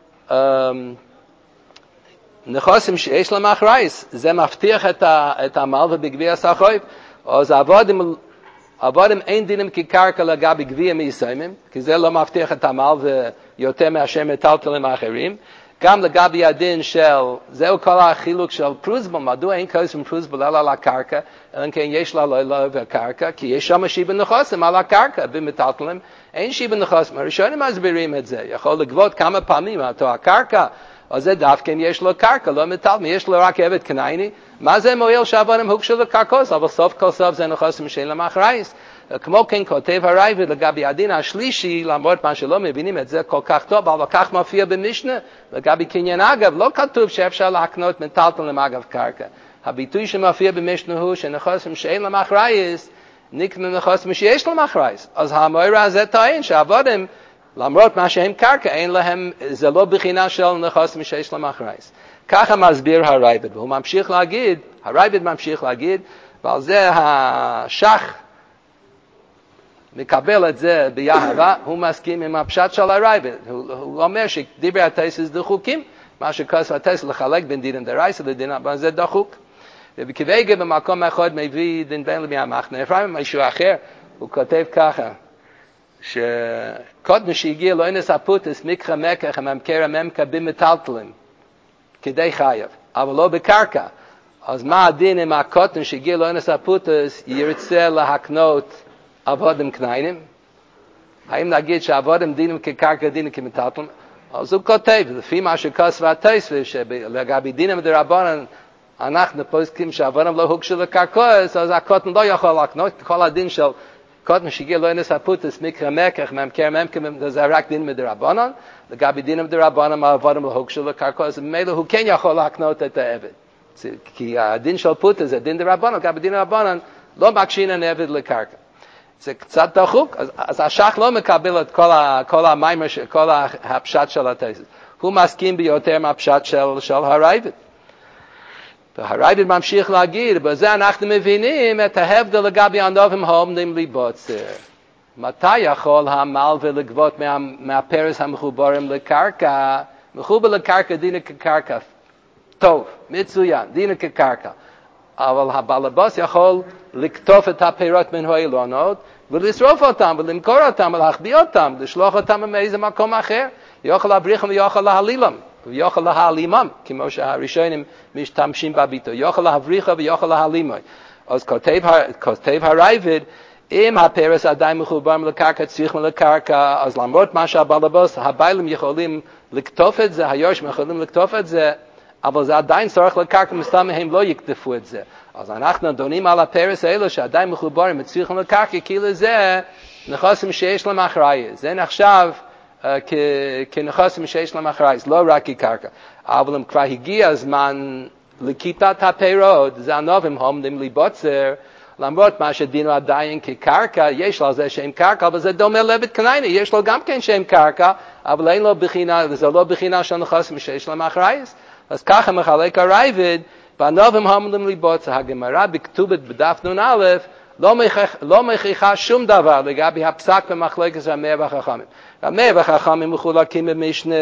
נכסים שיש להם אחרייס. זה מבטיח את המלווה בגביע סחויב. אז עבודם אין דינים כקרקע לגבי גביע מיסיימים, כי זה לא מבטיח את המלווה יותר מאשר מטלטלים האחרים. גם לגבי הדין של, זהו כל החילוק של פרוזבל, מדוע אין כסף פרוזבל אלא על הקרקע, אלא כן יש לה לא הקרקע, כי יש שם שיבה נכסים על הקרקע, במטלטלים, אין שיבה נכסים, הראשונים מסבירים את זה, יכול לגבות כמה פעמים אותו הקרקע, אז זה דווקא אם יש לו קרקע, לא מטלטלים, יש לו רק עבד קנייני, מה זה מועיל שעבודם הוגשו לקרקעות, אבל סוף כל סוף זה נכסים שאין להם אחרייס. כמו כן כותב הרייבד לגבי הדין השלישי, למרות מה שלא מבינים את זה כל כך טוב, אבל כך מופיע במשנה, לגבי קניין אגב, לא כתוב שאפשר להקנות מטלטלים אגב קרקע. הביטוי שמופיע במשנה הוא שנכסים שאין להם אחרייס, נקנו נכסים שיש להם אחרייס. אז המאמר הזה טוען שעבודם, למרות מה שהם קרקע, אין להם, זה לא בחינה של נכסים שיש להם אחרייס. ככה מסביר הרייבד, והוא ממשיך להגיד, הרייבד ממשיך להגיד, ועל זה השח מקבל את זה ביהבה, הוא מסכים עם הפשט של הרייבד. הוא אומר שדברי התייסס דחוקים, מה שכוסף התייסס לחלק בין דינם דרייסה לדינם, אבל זה דחוק. ובכבגה במקום אחד מביא דין בין למי המחנה אפרים, משהו אחר, הוא כותב ככה, שקודם שהגיע לא אינס הפוטס, מקרא מקח, הממכר הממכא במטלטלים, כדי חייב, אבל לא בקרקע. אז מה הדין עם הקוטן שהגיע לא אינס הפוטס, ירצה להקנות עבודם קניינים? האם נגיד שעבודם דינים כקרקע דינים כמטלטלים? אז הוא כותב, לפי מה שכוסף התייסס, שלגבי דינים דרבנן, אנחנו פוסקים שעבודם לא הוגשו לקרקעות, אז הקוטן לא יכול להקנות, כל הדין של קוטן שהגיע לא אינס הפוטס, מקרא מקח, ממכר ממכר, זה רק דינים דרבנן, לגבי דינים דרבנן, עבודם לא הוגשו לקרקעות, אז ממילא הוא כן יכול להקנות את העבד. כי הדין של פוטס זה דין דרבנן, לגבי דין דרבנן, לא מקשין העבד לקרקע. זה קצת דחוק, אז השח לא מקבל את כל המיימר, כל הפשט של התייסס. הוא מסכים ביותר מהפשט של הרייבד. והרייבד ממשיך להגיד, בזה אנחנו מבינים את ההבדל לגבי הנובים העומדים לבוצר. מתי יכול המלווה לגבות מהפרס המחוברים לקרקע? מחובר לקרקע דינה כקרקע. טוב, מצוין, דינה כקרקע. אבל הבעל הבוס יכול לקטוף את הפירות מן האילונות ולשרוף אותם ולמכור אותם ולהחביא אותם, לשלוח אותם מאיזה מקום אחר. יוכל להבריחם ויוכל להעלילם ויוכל להעלימם, כמו שהראשונים משתמשים בביטוי. יוכל להבריחה ויוכל להעלימו. אז כותב הרייבד, אם הפרס עדיין מחובר לקרקע, צריך לקרקע, אז למרות מה שהבעל הבוס, הבעלים יכולים לקטוף את זה, היורשים יכולים לקטוף את זה, אבל זה עדיין צורך לקרקע, מסתם הם לא יקטפו את זה. אז אנחנו דונים על הפרס האלה שעדיין מחוברים, מצריכים לקרקע, כאילו זה נכסים שיש להם אחראי. זה נחשב כנכסים שיש להם אחראי, לא רק כקרקע. אבל אם כבר הגיע הזמן לכיתת הפירות, זה הנובים עומדים לבוצר, למרות מה שדינו עדיין כקרקע, יש לו זה שם קרקע, אבל זה דומה לעבד קנייני, יש לו גם כן שם קרקע, אבל אין לו בחינה, זה לא בחינה של נכסים שיש להם אחראי. אז ככה מחלק הרייבד, והנובים עומדים לבוצר. הגמרא בכתובת בדף נ"א, לא מכריחה שום דבר לגבי הפסק במחלקת המאה והחכמים. המאה והחכמים מחולקים במשנה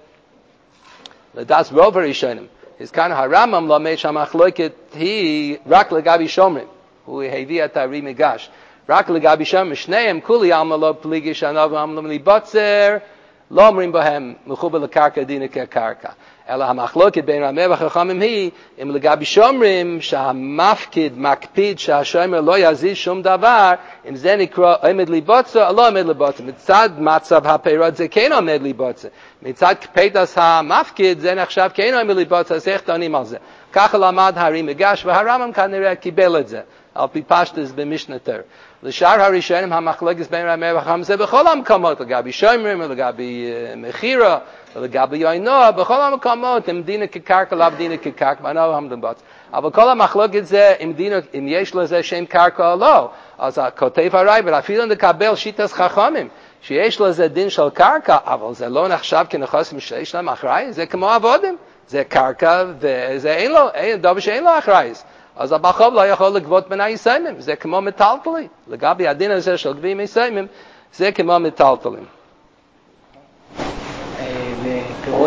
לדעת רוב הראשונים. אז כאן הרמב"ם לומד שהמחלוקת היא רק לגבי שומרים. הוא הביא את הרי מגש. רק לגבי שומרים, שניהם כולי עלמא לא פליגי שהנובים עומדים לבוצר, לא אומרים בהם מחובר לקרקע דינה כקרקע. אלא המחלוקת בין המאה והחכמים היא, אם לגבי שומרים שהמפקיד מקפיד שהשומר לא יזיז שום דבר, אם זה נקרא עומד לבוצר או לא עומד לבוצר. מצד מצב הפירות זה כן עומד לבוצר. מצד קפידס המפקיד זה נחשב כן עומד לבוצר, אז איך דנים על זה? ככה למד הרי מגש, והרמב"ם כנראה קיבל את זה, על פי פשטוס במשנה תורה. לשאר הראשונים המחלוקת בין המאה והחכמים זה בכל המקומות, לגבי שומרים, לגבי מחירה, לגבי יוינוע, בכל המקומות, אם דינה כקרקע, לא דינה כקרקע, מה לא עומדים בוצר. אבל כל המחלוקת זה, אם יש לזה שם קרקע או לא, אז כותב הרייבד, אפילו נקבל שיטת חכמים, שיש לזה דין של קרקע, אבל זה לא נחשב כנכסים שיש להם אחראי, זה כמו עבודים, זה קרקע וזה אין לו, דבר שאין לו אחראי. אז הבחוב לא יכול לגבות מן היסיימים, זה כמו מטלטלים. לגבי הדין הזה של גביעים היסיימים, זה כמו מטלטלים. ופירות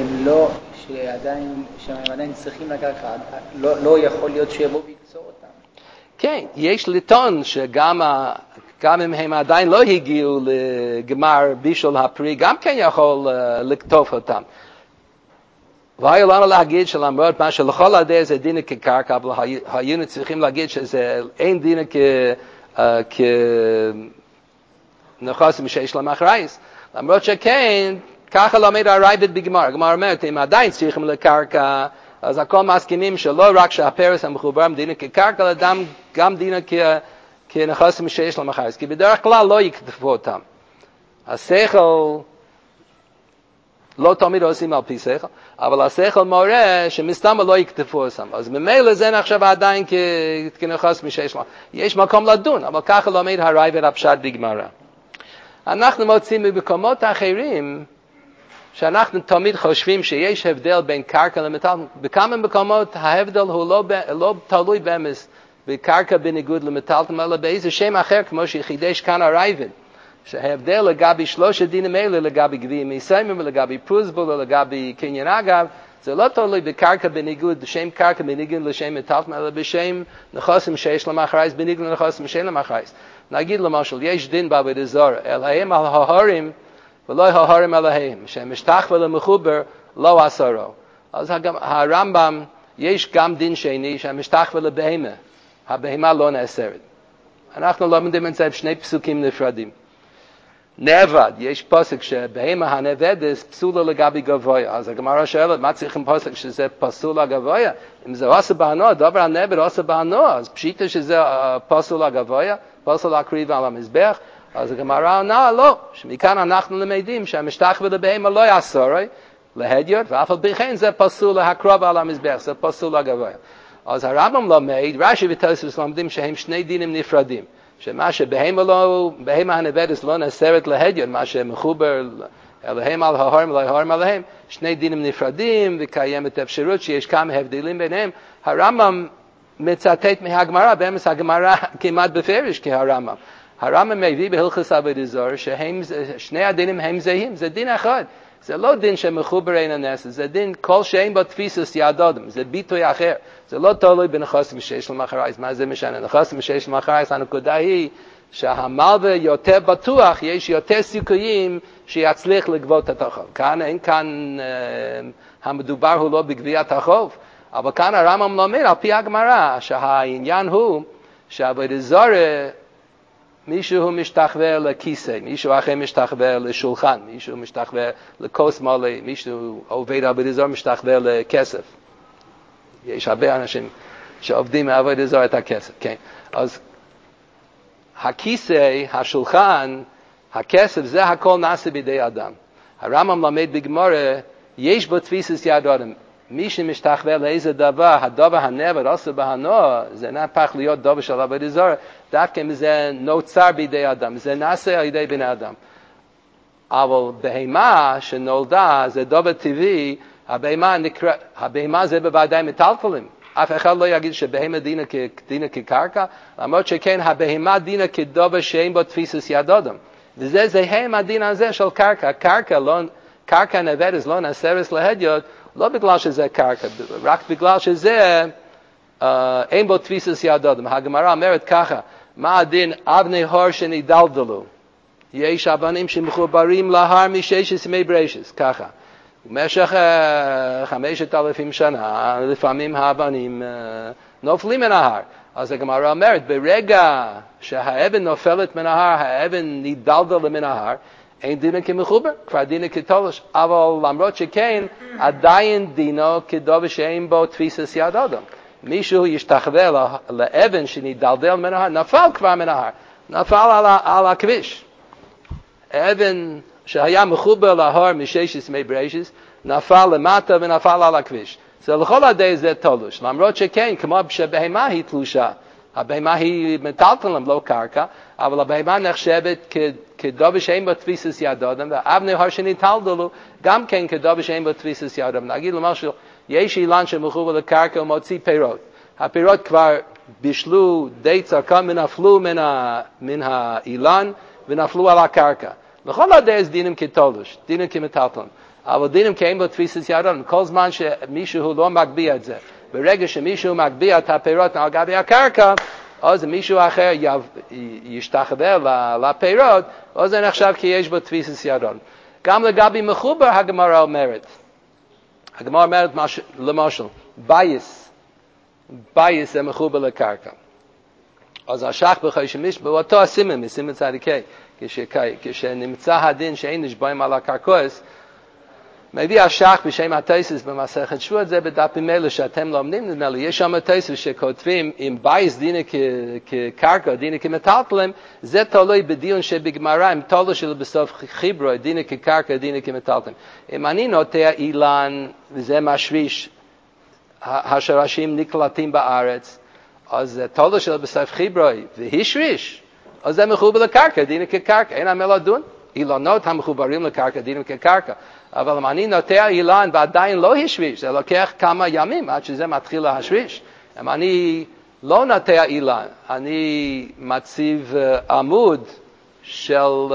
שהם עדיין צריכים לקרקע, לא יכול להיות שיבוא ויקצור אותם. כן, יש לטעון שגם אם הם עדיין לא הגיעו לגמר בישול הפרי, גם כן יכול לקטוף אותם. והיה לנו להגיד שלמרות מה שלכל הדעה זה דינה כקרקע, אבל היינו צריכים להגיד שזה אין דינה כנכסים שיש להם אחרייס. למרות שכן, ככה לומד הרייבד בגמר. הגמר אומרת, אם עדיין צריכים לקרקע, אז הכל מסכימים שלא רק שהפרס המחוברים דינה כקרקע, אלא גם דינה כנכסים שיש להם אחרייס. כי בדרך כלל לא יקטפו אותם. השכל לא תמיד עושים על פי שכל, אבל השכל מורה שמסתם לא יקטפו אותם. אז ממילא זה נחשב עדיין כנכס שיש לו. יש מקום לדון, אבל ככה לומד הרייבד הפשט בגמרא. אנחנו מוצאים במקומות אחרים, שאנחנו תמיד חושבים שיש הבדל בין קרקע למטל. בכמה מקומות ההבדל הוא לא תלוי במס בקרקע בניגוד למטל, אלא באיזה שם אחר, כמו שחידש כאן הרייבד. שההבדל לגבי שלושת דינים האלה, לגבי גביעים היסיימים, לגבי פרוזבול, לגבי קניין אגב, זה לא תלוי בקרקע בניגוד, שם קרקע בניגוד לשם מטלטם, אלא בשם נכסים שיש להם אחרייס, בניגוד לנכסים שאין להם אחרייס. נגיד למשל, יש דין בעבודה זרה, אלהם על ההורים, ולא ההורים עליהם, שהם משתחווה למחובר, לא עשרו. אז הרמב"ם, יש גם דין שני, שהם משתחווה לבהמה, הבהמה לא נאסרת. אנחנו לומדים את זה בשני פסוקים נפרדים. נבד, יש פסוק שבהמה הנבדת פסולה לגבי גבוה. אז הגמרא שואלת, מה צריכים פסוק שזה פסול לגבוה? אם זה עושה בהנוע, דבר הנבד עושה בהנוע, אז פשיטה שזה פסול לגבוה, פסול להקריב על המזבח. אז הגמרא עונה, לא, שמכאן אנחנו למדים שהמשתחווה לבהמה לא יאסור להדיוט, ואף על פי כן זה פסול להקרב על המזבח, זה פסול לגבוה. אז הרמב"ם לומד, רש"י ותוספות לומדים שהם שני דינים נפרדים. שמה שבהמה הנבדת לא נאסרת להדיוט, מה שמחובר אליהם על ההורים ולהורים עליהם, שני דינים נפרדים, וקיימת אפשרות שיש כמה הבדלים ביניהם. הרמב"ם מצטט מהגמרא, באמס הגמרא כמעט בפרש כהרמב"ם. הרמב"ם מביא בהלכות עבודה זרה ששני הדינים הם זהים, זה דין אחד. זה לא דין שמחובר אין הנס, זה דין כל שאין בו תפיסוס יעדודם, זה ביטוי אחר. זה לא תלוי בנכסים שיש להם אחרייס. מה זה משנה? נכסים שיש להם אחרייס, הנקודה היא שהמלווה יותר בטוח, יש יותר סיכויים שיצליח לגבות את החוב. כאן אין כאן, המדובר הוא לא בגביית החוב, אבל כאן הרמב"ם לומד על פי הגמרא, שהעניין הוא שעבודה זרה, מישהו משתחווה לכיסא, מישהו אחר משתחווה לשולחן, מישהו משתחווה לכוס מלא, מישהו עובד עבודה זרה משתחווה לכסף. יש הרבה אנשים שעובדים מעבודה זרה את הכסף, כן. אז הכיסא, השולחן, הכסף, זה הכל נעשה בידי אדם. הרמב"ם למד בגמרא, יש בו תפיסת יד אדם. מי שמשתחווה לאיזה דבר, הדבר הנבד עושה בהנוע, זה נהפך להיות דבר של עבודה זרה, דווקא אם זה נוצר בידי אדם, זה נעשה על ידי בני אדם. אבל בהמה שנולדה, זה דבר טבעי, הבהמה זה בוודאי מטלטלים. אף אחד לא יגיד שבהמה דינה כקרקע, למרות שכן הבהמה דינה כדבר שאין בו תפיסת יד אדם. וזה זהה מהדין הזה של קרקע. קרקע נבדת לא נאסרת להדיוט, לא בגלל שזה קרקע, רק בגלל שזה אין בו תפיסת יד אדם. הגמרא אומרת ככה, מה הדין אבני הר שנדלדלו? יש אבנים שמחוברים להר מששת ימי ברשת, ככה. במשך 5,000 שנה, לפעמים האבנים נופלים מן ההר. אז הגמרא אומרת, ברגע שהאבן נופלת מן ההר, האבן נדלדל מן ההר, אין דינה כמחובר, כבר דינה כתולש. אבל למרות שכן, עדיין דינו כדבר שאין בו תפיסת יד אדם. מישהו ישתחווה לאבן שנדלדל מן ההר, נפל כבר מן ההר, נפל על הכביש. אבן שהיה מחובר להר מששת ימי ברשת, נפל למטה ונפל על הכביש. זה לכל הדעה זה תולש. למרות שכן, כמו שבהמה היא תלושה, הבהמה היא מטלטלם, לא קרקע, אבל הבהמה נחשבת כדובר שאין בו תפיסס יד אדם, ואבני הר שניטלטלו, גם כן כדובר שאין בו תפיסס יד אדם. נגיד למשל, יש אילן שמחובר לקרקע ומוציא פירות. הפירות כבר בישלו די צרכן ונפלו מן האילן ונפלו על הקרקע. לכל הדרך דינים כתולש, דינים כמטלטלם. אבל דינים כאין בו תפיסס יד אדם, כל זמן שמישהו לא מגביע את זה. ברגע שמישהו מגביע את הפירות על גבי הקרקע, אז מישהו אחר ישתחווה לפירות, אז זה נחשב כי יש בו תפיסס יד אדם. גם לגבי מחובר הגמרא אומרת. הגמרא אומרת למשל, בייס זה מחובר לקרקע. אז השח בחיישמיש, באותו הסימן, מסימן צדיקי, כשנמצא הדין שאין נשבעים על הקרקעס, מביא השח בשם התייסס במסכת שבועות, זה בדפים אלו שאתם לומדים, נדמה לי, יש שם תייסס שכותבים, אם בייס דינה כקרקע, דינה כמטלטלם, זה תלוי בדיון שבגמרא, אם תולו שלו בסוף חיברו, דינה כקרקע, דינה כמטלטלם. אם אני נוטע אילן, וזה משריש, השרשים נקלטים בארץ, אז תולו שלו בסוף חיברו, והשריש, אז זה מחובר לקרקע, דינה כקרקע, אין עמל לדון. אילנות המחוברים לקרקע, דינים כקרקע. אבל אם אני נוטע אילן ועדיין לא השריש, זה לוקח כמה ימים עד שזה מתחיל להשריש. אם אני לא נוטע אילן, אני מציב עמוד של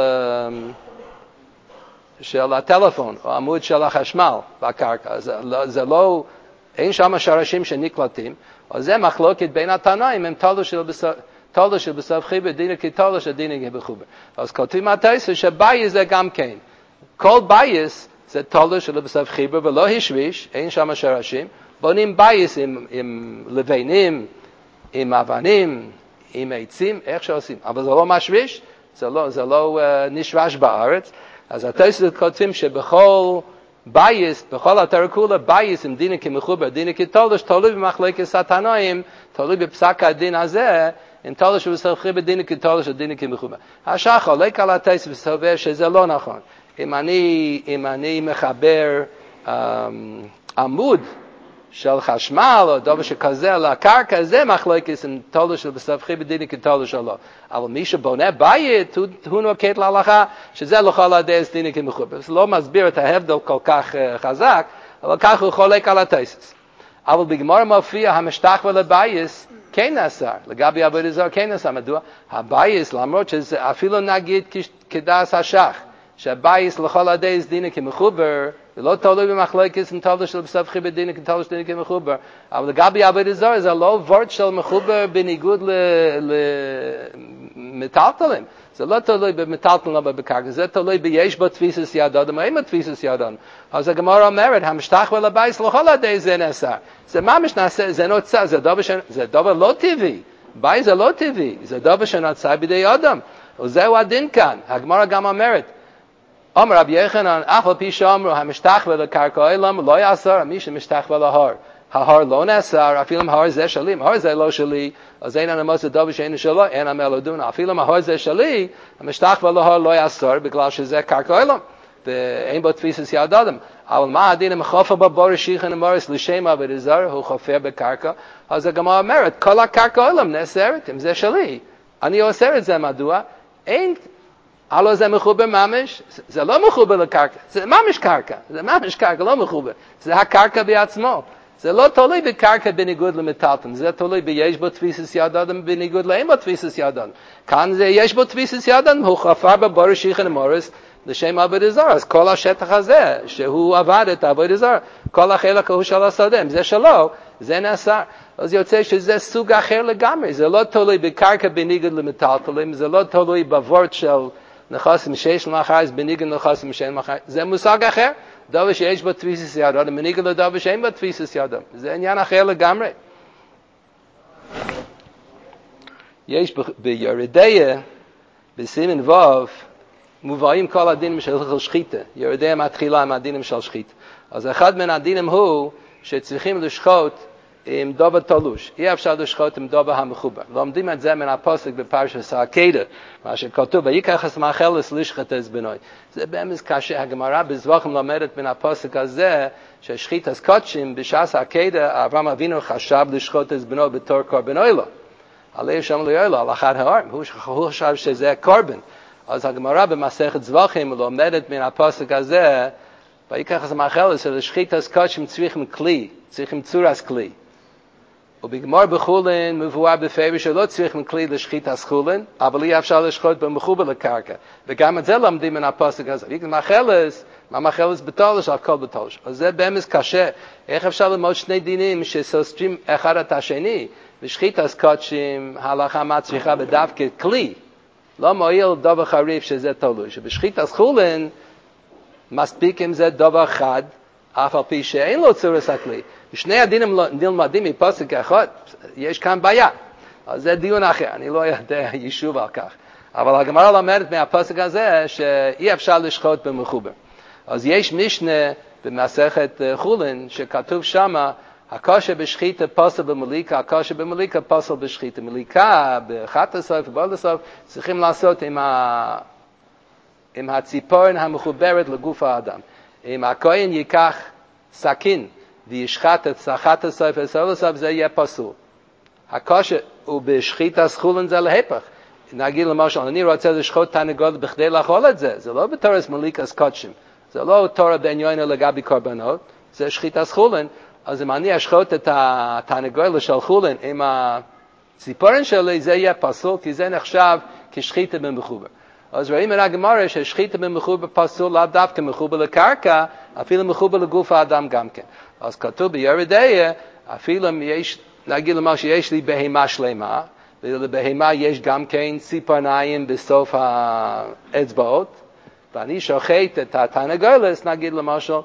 הטלפון, או עמוד של החשמל בקרקע. זה לא, אין שם שרשים שנקלטים, אז זה מחלוקת בין התנאים, הם תולו של בסוף חיבר, דינה כתולו של דינה כבחובר. אז כותבים התייסס שבייס זה גם כן. כל בייס זה תולו של בסוף חיבר ולא השריש, אין שם שרשים, בונים בייס עם לבנים, עם אבנים, עם עצים, איך שעושים. אבל זה לא משריש, זה לא נשרש בארץ. אז התייסס כותבים שבכל בייס, בכל התרקולה, בייס עם דינה כמחובר, דינה כתולו, תלוי במחלקת התנאים, תלוי בפסק הדין הזה, אם תולו של בסוף חיבר דינה כתולו של דינה כמחובר. השח חולק על התייסס וסובר שזה לא נכון. אם אני מחבר עמוד של חשמל או דבר שכזה לקרקע, זה מחלוקת עם תולו של בסוף חיבר דינה כתולו שלו. אבל מי שבונה בית, הוא נוקט להלכה שזה לכל הדרך דינה כמחובר. זה לא מסביר את ההבדל כל כך חזק, אבל כך הוא חולק על התייסס. אבל בגמרא מופיע המשתחווה לבייס כן נאסר, לגבי עבודה זרה כן נאסר. מדוע? הבייס, למרות שזה אפילו נגיד כדאס השח, שהבייס לכל הדייס דינה כמחובר, ולא תלוי במחלוקת עם תולו של בסוף חיבר דינה כתולו של דינה כמחובר, אבל לגבי עבודה זרה זה לא וורט של מחובר בניגוד למטלטלים. זה לא תלוי במטלטלים או בקרקע, זה תלוי ביש בו תפיסס יד אדם, אין בו תפיסס יד אדם. אז הגמרא אומרת, המשתחווה לבייס לכל הדייס זה נאסר. זה ממש נעשה, זה נוצר, זה דבר לא טבעי. בייס זה לא טבעי, זה דבר שנוצר בידי אדם. וזהו הדין כאן. הגמרא גם אומרת, אומר רבי יוחנן, אף על פי שאמרו, המשתחווה לקרקע העולם לא יאסר, מי שמשתחווה להר. ההר לא נאסר, אפילו אם ההר זה שלי, אם ההר זה לא שלי, אז אין הנמוס זה דבר שאין שלו, אין עמל לדון. אפילו אם ההר זה שלי, המשתחווה להר לא יאסר, בגלל שזה קרקע העולם, ואין בו תפיסס יד אדם. אבל מה הדין אם חופר בבור שיחן אמורס לשם עבודה זרה, הוא חופר בקרקע, אז הגמרא אומרת, כל הקרקע העולם נאסרת, אם זה שלי. אני אוסר את זה, מדוע? אין, הלא זה מחובר ממש, זה לא מחובר לקרקע, זה ממש קרקע, זה ממש קרקע, לא מחובר, זה הקרקע בעצמו. זה לא תלוי בקרקע בניגוד למטלטלין, זה תלוי ביש בו תפיסס יד אדם בניגוד לאין בו תפיסס יד אדם. כאן זה יש בו תפיסס יד אדם, הוא חפר בבור שיחן אמורס לשם עבודה זרה, אז כל השטח הזה שהוא עבד את עבודה זרה, כל החלק הוא של השדה, אם זה שלו, זה נאסר. אז יוצא שזה סוג אחר לגמרי, זה לא תלוי בקרקע בניגוד למטלטלין, זה לא תלוי בוורט של נכסים שיש למחרס בניגוד נכסים שאין מחרס, זה מושג אחר. דבר שיש בו תפיסס יד אדם, מניגוד לדבר שאין בו תפיסס יד אדם. זה עניין אחר לגמרי. יש ביורדיה, בסימן ווב, מובאים כל הדינים של שחיתה. יורדיה מתחילה עם הדינים של שחיתה. אז אחד מן הדינים הוא שצריכים לשחוט עם דובר תלוש. אי אפשר לשחוט עם דובר המחובר. לומדים את זה מן הפוסק בפרשת העקדה, מה שכתוב, ויקח את מאכלס לשחט את בנוי. זה באמת קשה. הגמרא בזבחים לומדת מן הפוסק הזה, ששחיטת קודשים בשעת העקדה, אברהם אבינו חשב לשחוט את בנו בתור קורבן עולה. עלי שם ליועלו, על אחד העורם, הוא חשב שזה קורבן. אז הגמרא במסכת זבחים לומדת מן הפסוק הזה, ויקח את מאכלס לשחיטת קודשים צריכים כלי, צריכים צורס כלי. ובגמר בחולין מבואר בפירוש שלא צריכים כלי לשחיטת חולין, אבל אי אפשר לשחוט במחובר לקרקע. וגם את זה לומדים מן הפסוק הזה. ויקח מאכלס, מהמאכלס בתולש, על כל בתולש. אז זה באמת קשה. איך אפשר ללמוד שני דינים שסותרים אחד את השני? בשחיטת קודשים ההלכה מצריכה בדווקא כלי. לא מועיל דבר חריף שזה תלוי. שבשחיטת חולין מספיק אם זה דבר חד, אף על פי שאין לו צורס הכלי. שני הדינים נלמדים מפסוק אחד, יש כאן בעיה. אז זה דיון אחר, אני לא יודע יישוב על כך. אבל הגמרא לומדת מהפסוק הזה שאי אפשר לשחוט במחובר. אז יש משנה במסכת חולין שכתוב שמה, הקושי בשחיטה פוסל במליקה, הקושי במליקה פוסל בשחיטה. מליקה באחת הסוף ובעוד הסוף צריכים לעשות עם הציפורן המחוברת לגוף האדם. אם הכהן ייקח סכין וישחט את אחת הסוף והסוף, זה יהיה פסול. הקושי הוא בשחיטת חולין זה להפך. נגיד למשל, אני רוצה לשחוט תרנגול בכדי לאכול את זה. זה לא בתורס מליקס קודשים. זה לא תורה בענייננו לגבי קורבנות. זה שחיטת חולין. אז אם אני אשחוט את התרנגול של חולין עם הציפורן שלי, זה יהיה פסול, כי זה נחשב כשחיטה במחובר. אז רואים מן הגמרא ששחיטה במחובר פסול לאו דווקא מחובר לקרקע, אפילו מחובר לגוף האדם גם כן. אז כתוב ביורדיה, אפילו אם יש, נגיד למה שיש לי בהמה שלמה, ולבהמה יש גם כן ציפורניים בסוף האצבעות, ואני שוחט את התרנגולת, נגיד למשל,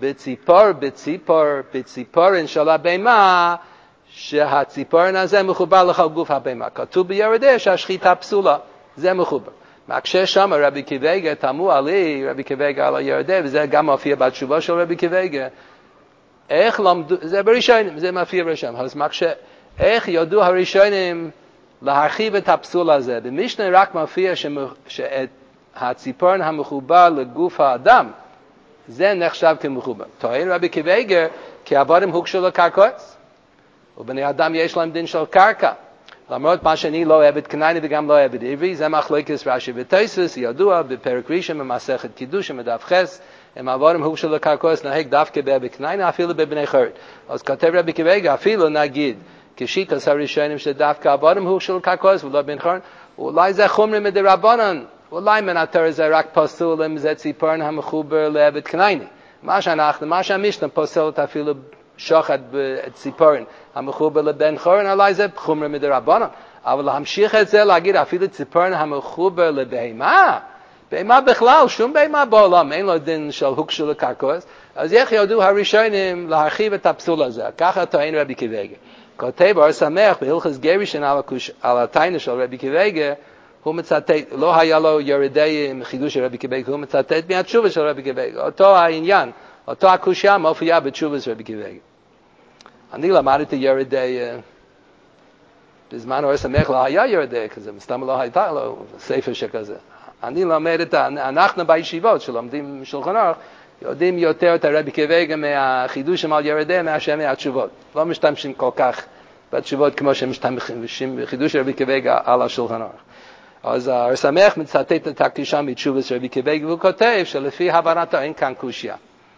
בציפורן של הבהמה, שהציפורן הזה מחובר לכל גוף הבהמה. כתוב ביורדיה שהשחיטה פסולה, זה מחובר. מקשה שם רבי קיוויגה, תמו עלי רבי קיוויגה על היורדיה, וזה גם מופיע בתשובה של רבי קיוויגה. איך למדו, זה בראשונים, זה מופיע בראשונים, אז מקשה, איך יודו הראשונים להרחיב את הפסול הזה? במשנה רק מופיע שהציפורן המחובר לגוף האדם, זה נחשב כמחובר. טוען רבי קיוויגה, כי עבודם הוקשו לקרקעות, ובני אדם יש להם דין של קרקע. למרות מה שאני לא אוהב את כנעני וגם לא אוהב את עברי, זה מחלוקת רש"י ותוספות, ידוע בפרק ראשון במסכת קידושין בדף חס, אם עבודם הוקשו לקרקעות נהג דווקא בכנעני, אפילו בבני חרת. אז כותב רבי קיוויגה, אפילו נגיד, כשיטת הראשונים שדווקא עבודם הוקשו לקרקעות ולא בני חרת, אולי זה חומרי מדרבנן, אולי מן התורה זה רק פסול אם זה ציפורן המחובר לעבד כנעני. מה שהמשנה פוסלת אפילו שוחט בציפורן המחובר לבן חורן, אולי זה חומרי מדרבנן. אבל להמשיך את זה, להגיד אפילו ציפורן המחובר לבהמה, בהמה בכלל, שום בהמה בעולם, אין לו דין של הוקשו לקרקעות, אז איך יודו הראשונים להרחיב את הפסול הזה? ככה טוען רבי קיוויגה. כותב אור שמח בהלכות גירושין על התניא של רבי קיוויגה, הוא מצטט, לא היה לו יורדי עם חידוש של רבי קיוויגה, הוא מצטט מהתשובה של רבי קיוויגה. אותו העניין, אותו הקושיה מופיע בתשובה של רבי קיוויגה. אני למדתי יורדי, בזמן אור שמח לא היה יורדי כזה, מסתם לא הייתה לו ספר שכזה. אני למד אנחנו בישיבות שלומדים שולחן ערוך, יודעים יותר את הרבי קיוויגה מהחידושים על יורדי מאשר מהתשובות. לא משתמשים כל כך בתשובות כמו שמשתמשים בחידוש רבי קיוויגה על השולחן ערוך. אז אור שמח מצטט את הקושיה מתשובה של רבי קיוויגה, והוא כותב שלפי הבנתו אין כאן קושיה.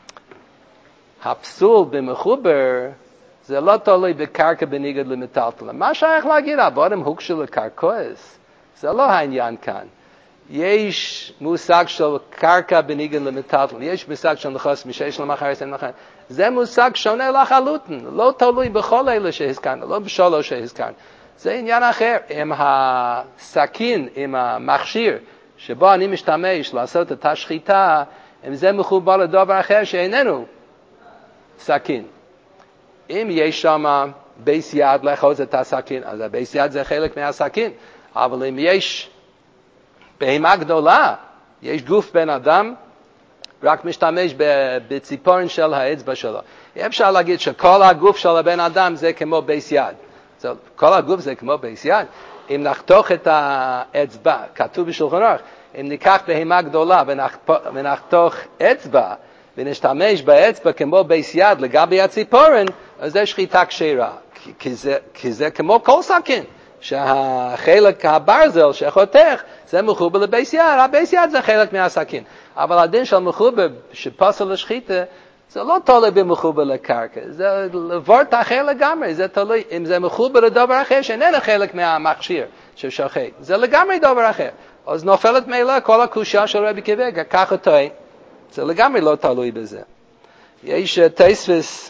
הפסול במחובר זה לא תלוי בקרקע בניגוד למטלטלים. מה שייך להגיד? עבודם הוקשו לקרקעות? זה לא העניין כאן. יש מושג של קרקע בניגוד למטלטלים. יש מושג של נכס משש למחרת אין לכם. זה מושג שונה לחלוטין. לא תלוי בכל אלה שהזכרנו, לא בשלוש שהזכרנו. זה עניין אחר. עם הסכין, עם המכשיר, שבו אני משתמש לעשות את השחיטה, אם זה מחובר לדבר אחר שאיננו סכין. אם יש שם בייס יד לאחוז את הסכין, אז הבייס יד זה חלק מהסכין. אבל אם יש בהמה גדולה, יש גוף בן אדם, רק משתמש בציפורן של האצבע שלו. אפשר להגיד שכל הגוף של הבן אדם זה כמו בייס יד. כל הגוף זה כמו בייס יד. אם נחתוך את האצבע, כתוב בשולחן ערוך, אם ניקח בהמה גדולה ונחתוך אצבע, ונשתמש באצבע כמו בייס יד לגבי הציפורן, אז זה שחיטה כשרה. כי זה כמו כל סכין. שהחלק הברזל שחותך, זה מחובר לבייס יד, הבייס יד זה חלק מהסכין. אבל הדין של מחובר שפסל לשחיתה, זה לא תלוי במחובר לקרקע, זה לוורט אחר לגמרי, זה תלוי, אם זה מחובר לדבר אחר, שאיננו חלק מהמכשיר ששוחט, זה לגמרי דבר אחר. אז נופלת מילה כל הקושה של רבי קיבגה, ככה טועה, זה לגמרי לא תלוי בזה. יש תוספות,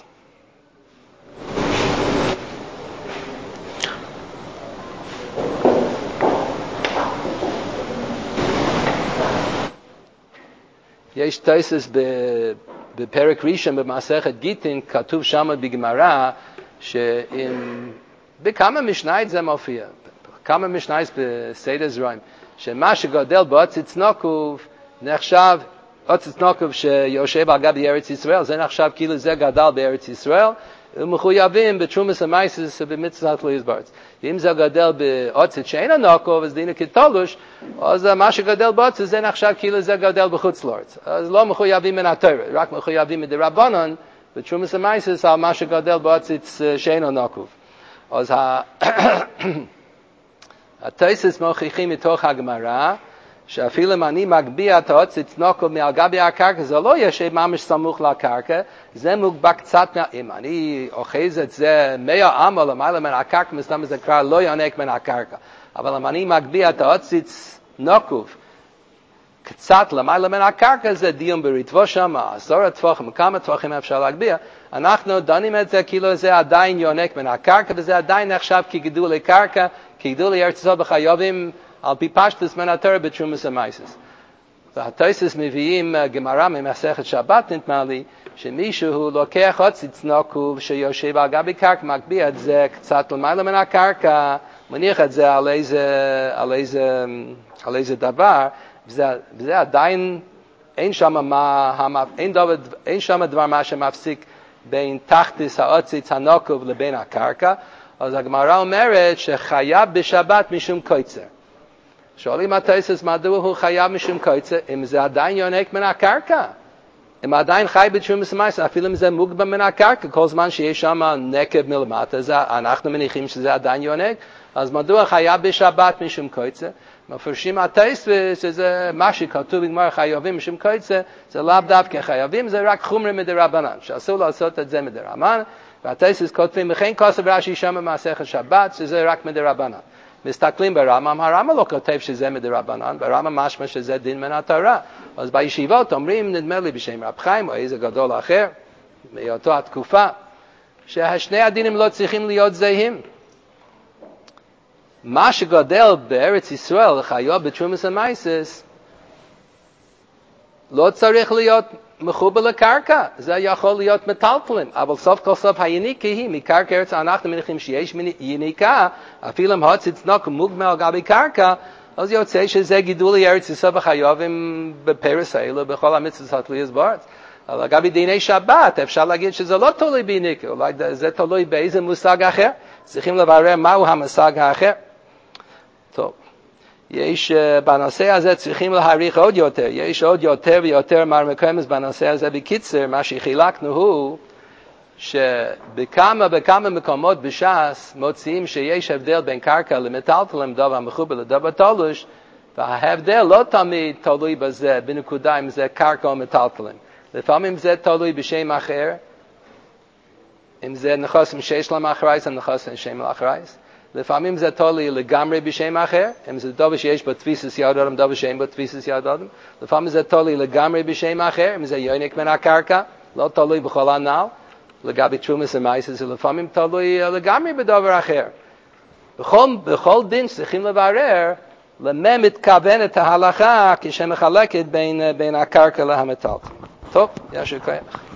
יש תוספות בפרק ראשון במסכת גיטין, כתוב שם בגמרא, בכמה משניות זה מופיע, כמה משניות בסדר זרעים, שמה שגדל באוציץ נוקוב נחשב, אוציץ נוקוב שיושב על גבי ארץ ישראל, זה נחשב כאילו זה גדל בארץ ישראל, ומחויבים בתרומס המייסס במצוות תלויס בארץ. אם זה גדל באוציץ שאין הנוקוב, אז דינו כתולוש, אז מה שגדל באוציץ זה נחשב כאילו זה גדל בחוץ לארץ. אז לא מחויבים מן התורה, רק מחויבים מדרבנן, בתרומס המייסס על מה שגדל באוציץ שאין הנוקוב. אז התוספות מוכיחים מתוך הגמרא, שאפילו אם אני מגביה את האוציץ נוקוב מעל גבי הקרקע, זה לא יושב ממש סמוך לקרקע, זה מוגבע קצת, אם אני אוחז את זה 100 אמות למעלה מן הקרקע, מסתם זה כבר לא יונק מן הקרקע. אבל אם אני מגביה את האוציץ נוקוב, קצת למעלה מן הקרקע, זה דיון בריטבו שם, 10 טפוחים, כמה טפוחים אפשר להגביה, אנחנו דנים את זה כאילו זה עדיין יונק מן הקרקע, וזה עדיין נחשב כגידולי קרקע, כגידולי ארץ ישראל בחייבים, על פי פשטוס מן התורה בתרומס המייסס. והתוספות מביאים גמרא ממסכת שבת נדמה לי, שמישהו לוקח אוציץ נוקוב שיושב על גבי קרקע, מגביה את זה קצת למעלה מן הקרקע, מניח את זה על איזה דבר, וזה עדיין, אין שם דבר מה שמפסיק בין תחתיס האוציץ הנוקוב לבין הקרקע, אז הגמרא אומרת שחייב בשבת משום קוצר. שואלים התוספות מדוע הוא חייב משום קוצר, אם זה עדיין יונק מן הקרקע, אם עדיין חי בתרומס המייסס, אפילו אם זה מוגבע מן הקרקע, כל זמן שיש שם נקב מלמטה, אנחנו מניחים שזה עדיין יונק, אז מדוע חייב בשבת משום קוצר? מפרשים התוספות שזה מה שכתוב בגמרא חייבים משום קוצר, זה לאו דווקא חייבים, זה רק חומרי מדרבנן, שאסור לעשות את זה מדרבנן, והתוספות כותבים, וכן כוסף רש"י שם במסכת שבת, שזה רק מדרבנן. מסתכלים ברמב"ם, הרמב"ם לא כותב שזה מדרבנן, ברמב"ם משמע שזה דין מן התורה. אז בישיבות אומרים, נדמה לי בשם רב חיים, או איזה גדול אחר, מאותו התקופה, שהשני הדינים לא צריכים להיות זהים. מה שגדל בארץ ישראל, חייב בתרומס המייסס, לא צריך להיות מחובר לקרקע, זה יכול להיות מטלטלים, אבל סוף כל סוף היניקה היא, מקרקע ארץ אנחנו מניחים שיש יניקה, אפילו אם האוציץ נוקוב מוגמר על גבי קרקע, אז יוצא שזה גידולי ארץ ישראל וחייבים בפרס האלו, בכל המצוות התלויות בארץ. אבל לגבי דיני שבת, אפשר להגיד שזה לא תלוי ביניקה, אולי זה תלוי באיזה מושג אחר, צריכים לברר מהו המושג האחר. טוב. יש בנושא הזה צריכים להעריך עוד יותר, יש עוד יותר ויותר מרמקומס בנושא הזה. בקיצר, מה שחילקנו הוא שבכמה מקומות בש"ס מוצאים שיש הבדל בין קרקע למטלטלים, דבר מחובר לדבר תולוש, וההבדל לא תמיד תלוי בזה, בנקודה אם זה קרקע או מטלטלים. לפעמים זה תלוי בשם אחר, אם זה נכסים שיש להם אחרייס, הם נכסים שם לאחרייס. לפעמים זה תלוי לגמרי בשם אחר, אם זה דבר שיש בו תפיסס יד אדם, דבר שאין בו תפיסס יד אדם. לפעמים זה תלוי לגמרי בשם אחר, אם זה יונק מן הקרקע, לא תלוי בכל הנ"ל, לגבי תרומס המייסס, לפעמים תלוי לגמרי בדבר אחר. בכל דין צריכים לברר למה מתכוונת ההלכה כשמחלקת בין הקרקע להמטלטל. טוב, ישר כוח.